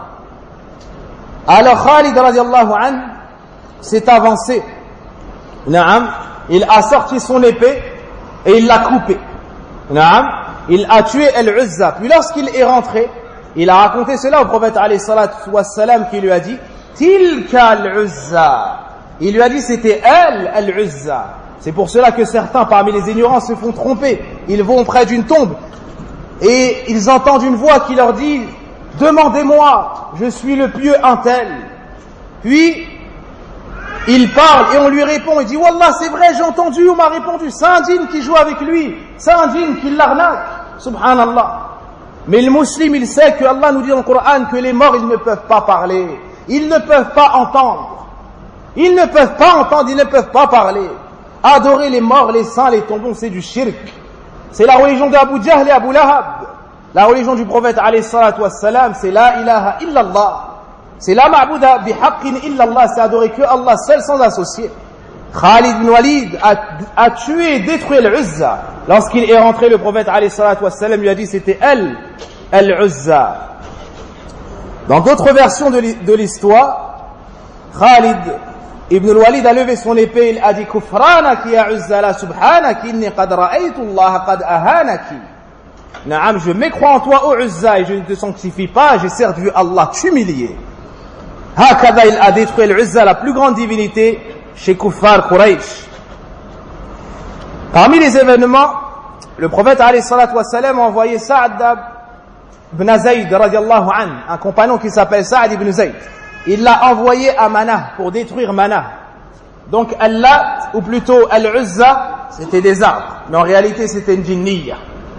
Alors Khalid radiallahu anhu s'est avancé. Naam. Il a sorti son épée et il l'a coupée. Naam. Il a tué Al-Uzza. Puis lorsqu'il est rentré, il a raconté cela au prophète alayhi salatu wassalam qui lui a dit Tilka al-Uzza. Il lui a dit c'était elle al-Uzza. C'est pour cela que certains parmi les ignorants se font tromper. Ils vont près d'une tombe et ils entendent une voix qui leur dit demandez-moi, je suis le pieux un tel. Puis il parle et on lui répond, il dit Wallah c'est vrai, j'ai entendu, on m'a répondu, c'est un djinn qui joue avec lui, c'est un djinn qui l'arnaque, subhanallah. Mais le musulman il sait que Allah nous dit dans le Coran que les morts ils ne peuvent pas parler, ils ne peuvent pas entendre, ils ne peuvent pas entendre, ils ne peuvent pas parler. Adorer les morts, les saints, les tombeaux, c'est du shirk. C'est la religion d'Abu Jahl et Abu Lahab. La religion du prophète alayhi salatu wassalam, c'est la ilaha illallah. C'est la ma'bouda bihaqqin illallah, c'est adorer que Allah seul sans associé. Khalid bin Walid a, a tué et détruit l'Uzza. Lorsqu'il est rentré, le prophète alayhi salatu wassalam lui a dit c'était elle, l'Uzza. Dans d'autres versions de l'histoire, Khalid ibn al-Walid a levé son épée, il a dit Kufranaki ya Uzza la subhanaki inni qad ra'aytu Allah qad ahanaki. Naam, je mécrois en toi, ô Uzza, et je ne te sanctifie pas, j'ai certes vu Allah t'humilier. Hakada, il a détruit l'Uzza, la plus grande divinité chez Kuffar Quraysh. Parmi les événements, le prophète alayhi salatu wassalam a envoyé Sa'd ibn Zayd radiallahu an, un compagnon qui s'appelle Sa'd ibn Zayd. Il l'a envoyé à Manah pour détruire Manah. Donc Al-Lat, ou plutôt Al-Uzza, c'était des arbres, mais en réalité c'était une djinniya.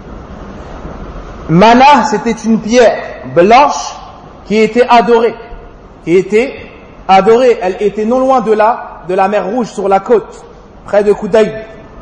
Manah, c'était une pierre blanche qui était adorée, qui était adorée. Elle était non loin de la, de la mer Rouge, sur la côte, près de Koudaïb.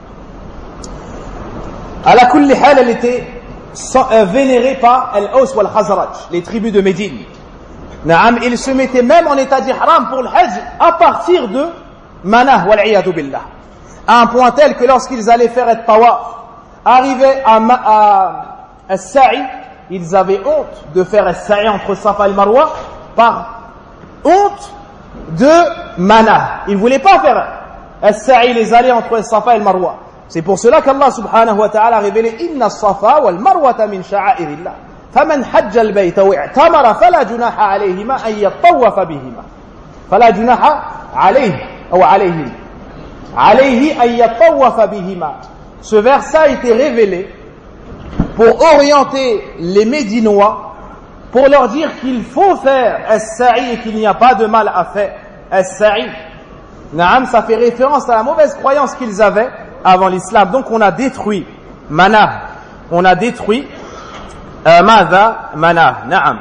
À la kulli hal, elle était euh, vénérée par Al-Aws wal Khazraj, les tribus de Médine. Naam, ils se mettaient même en état d'ihram pour le Hajj à partir de Manah, wal'iyadu billah. À un point tel que lorsqu'ils allaient faire et tawaf, arrivaient à, à As-Sa'i, ils avaient honte de faire As-Sa'i entre Safa et Marwa par honte de Manah. Ils ne voulaient pas faire As-Sa'i, les allées entre Safa et Marwa. C'est pour cela qu'Allah subhanahu wa ta'ala a révélé Inna Safa wal Marwata min sha'airillah. فمن حج البيت واعتمر فلا جناح عليهما أن يطوف بهما فلا جناح عليه أو عليه عليه أن يطوف بهما. Ce verset a été révélé pour orienter les Médinois, pour leur dire qu'il faut faire as-sa'i et qu'il n'y a pas de mal à faire as-sa'i. Naam, ça fait référence à la mauvaise croyance qu'ils avaient avant l'islam. Donc on a détruit Manah, on a détruit Euh, Mada Manah, Naam.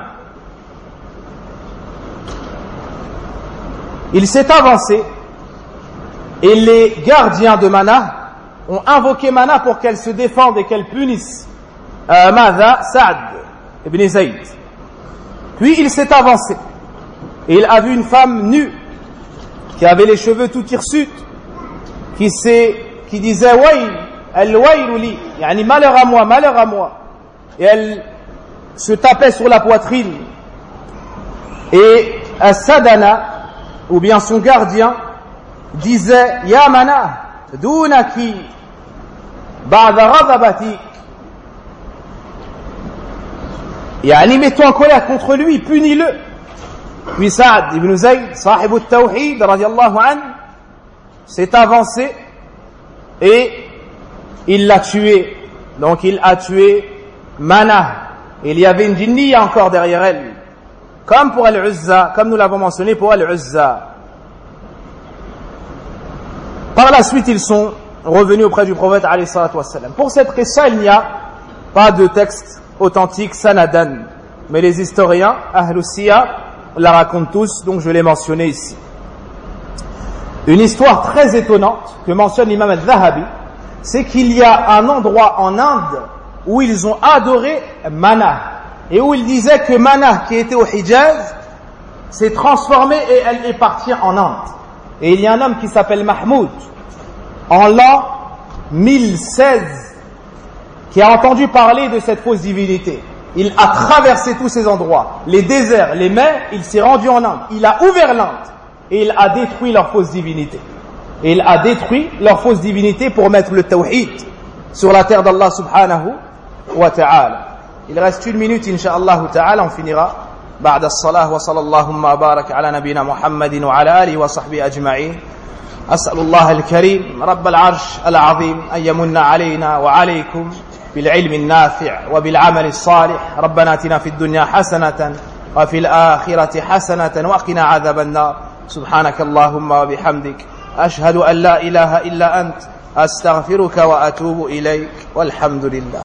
Il s'est avancé et les gardiens de Manah ont invoqué Manah pour qu'elle se défende et qu'elle punisse euh, Mada, Sa'd ibn Zayd. Puis il s'est avancé et il a vu une femme nue qui avait les cheveux tout hirsutes, qui, qui disait Wayl, al-waylu li, yani malheur à moi, malheur à moi. Et elle se tapait sur la poitrine. Et As-Sadana, ou bien son gardien, disait Ya Manah, dunaki ba'da ghadabatik. Yani, mets-toi en colère contre lui, punis-le. Puis Sa'd ibn Zayd, sahib al-Tawhid, radiallahu an, s'est avancé et il l'a tué. Donc il a tué Manah. Il y avait une djinniya encore derrière elle, comme pour Al-Uzza, comme nous l'avons mentionné pour Al-Uzza. Par la suite, ils sont revenus auprès du prophète alayhi salatu wassalam. Pour cette qissa, il n'y a pas de texte authentique sanadan, mais les historiens Ahlus Siyar la racontent tous, donc je l'ai mentionné ici. Une histoire très étonnante que mentionne l'imam al-Dhahabi, c'est qu'il y a un endroit en Inde où ils ont adoré Manah, et où ils disaient que Manah, qui était au Hijaz, s'est transformée et elle est partie en Inde. Et il y a un homme qui s'appelle Mahmoud, en l'an mille seize, qui a entendu parler de cette fausse divinité. Il a traversé tous ces endroits, les déserts, les mers, il s'est rendu en Inde. Il a ouvert l'Inde, et il a détruit leur fausse divinité. Et il a détruit leur fausse divinité pour mettre le tawhid sur la terre d'Allah subhanahu wa ta'ala. Il reste une minute, Inch'Allah ta'ala, on finira. بعد الصلاة وصلى اللهم وبارك على نبينا محمد وعلى آله وصحبه أجمعين. أسأل الله الكريم رب العرش العظيم أن يمن علينا وعليكم بالعلم النافع وبالعمل الصالح. ربنا آتنا في الدنيا حسنة وفي الآخرة حسنة وقنا عذاب النار. سبحانك اللهم وبحمدك أشهد أن لا إله إلا أنت أستغفرك وأتوب إليك والحمد لله.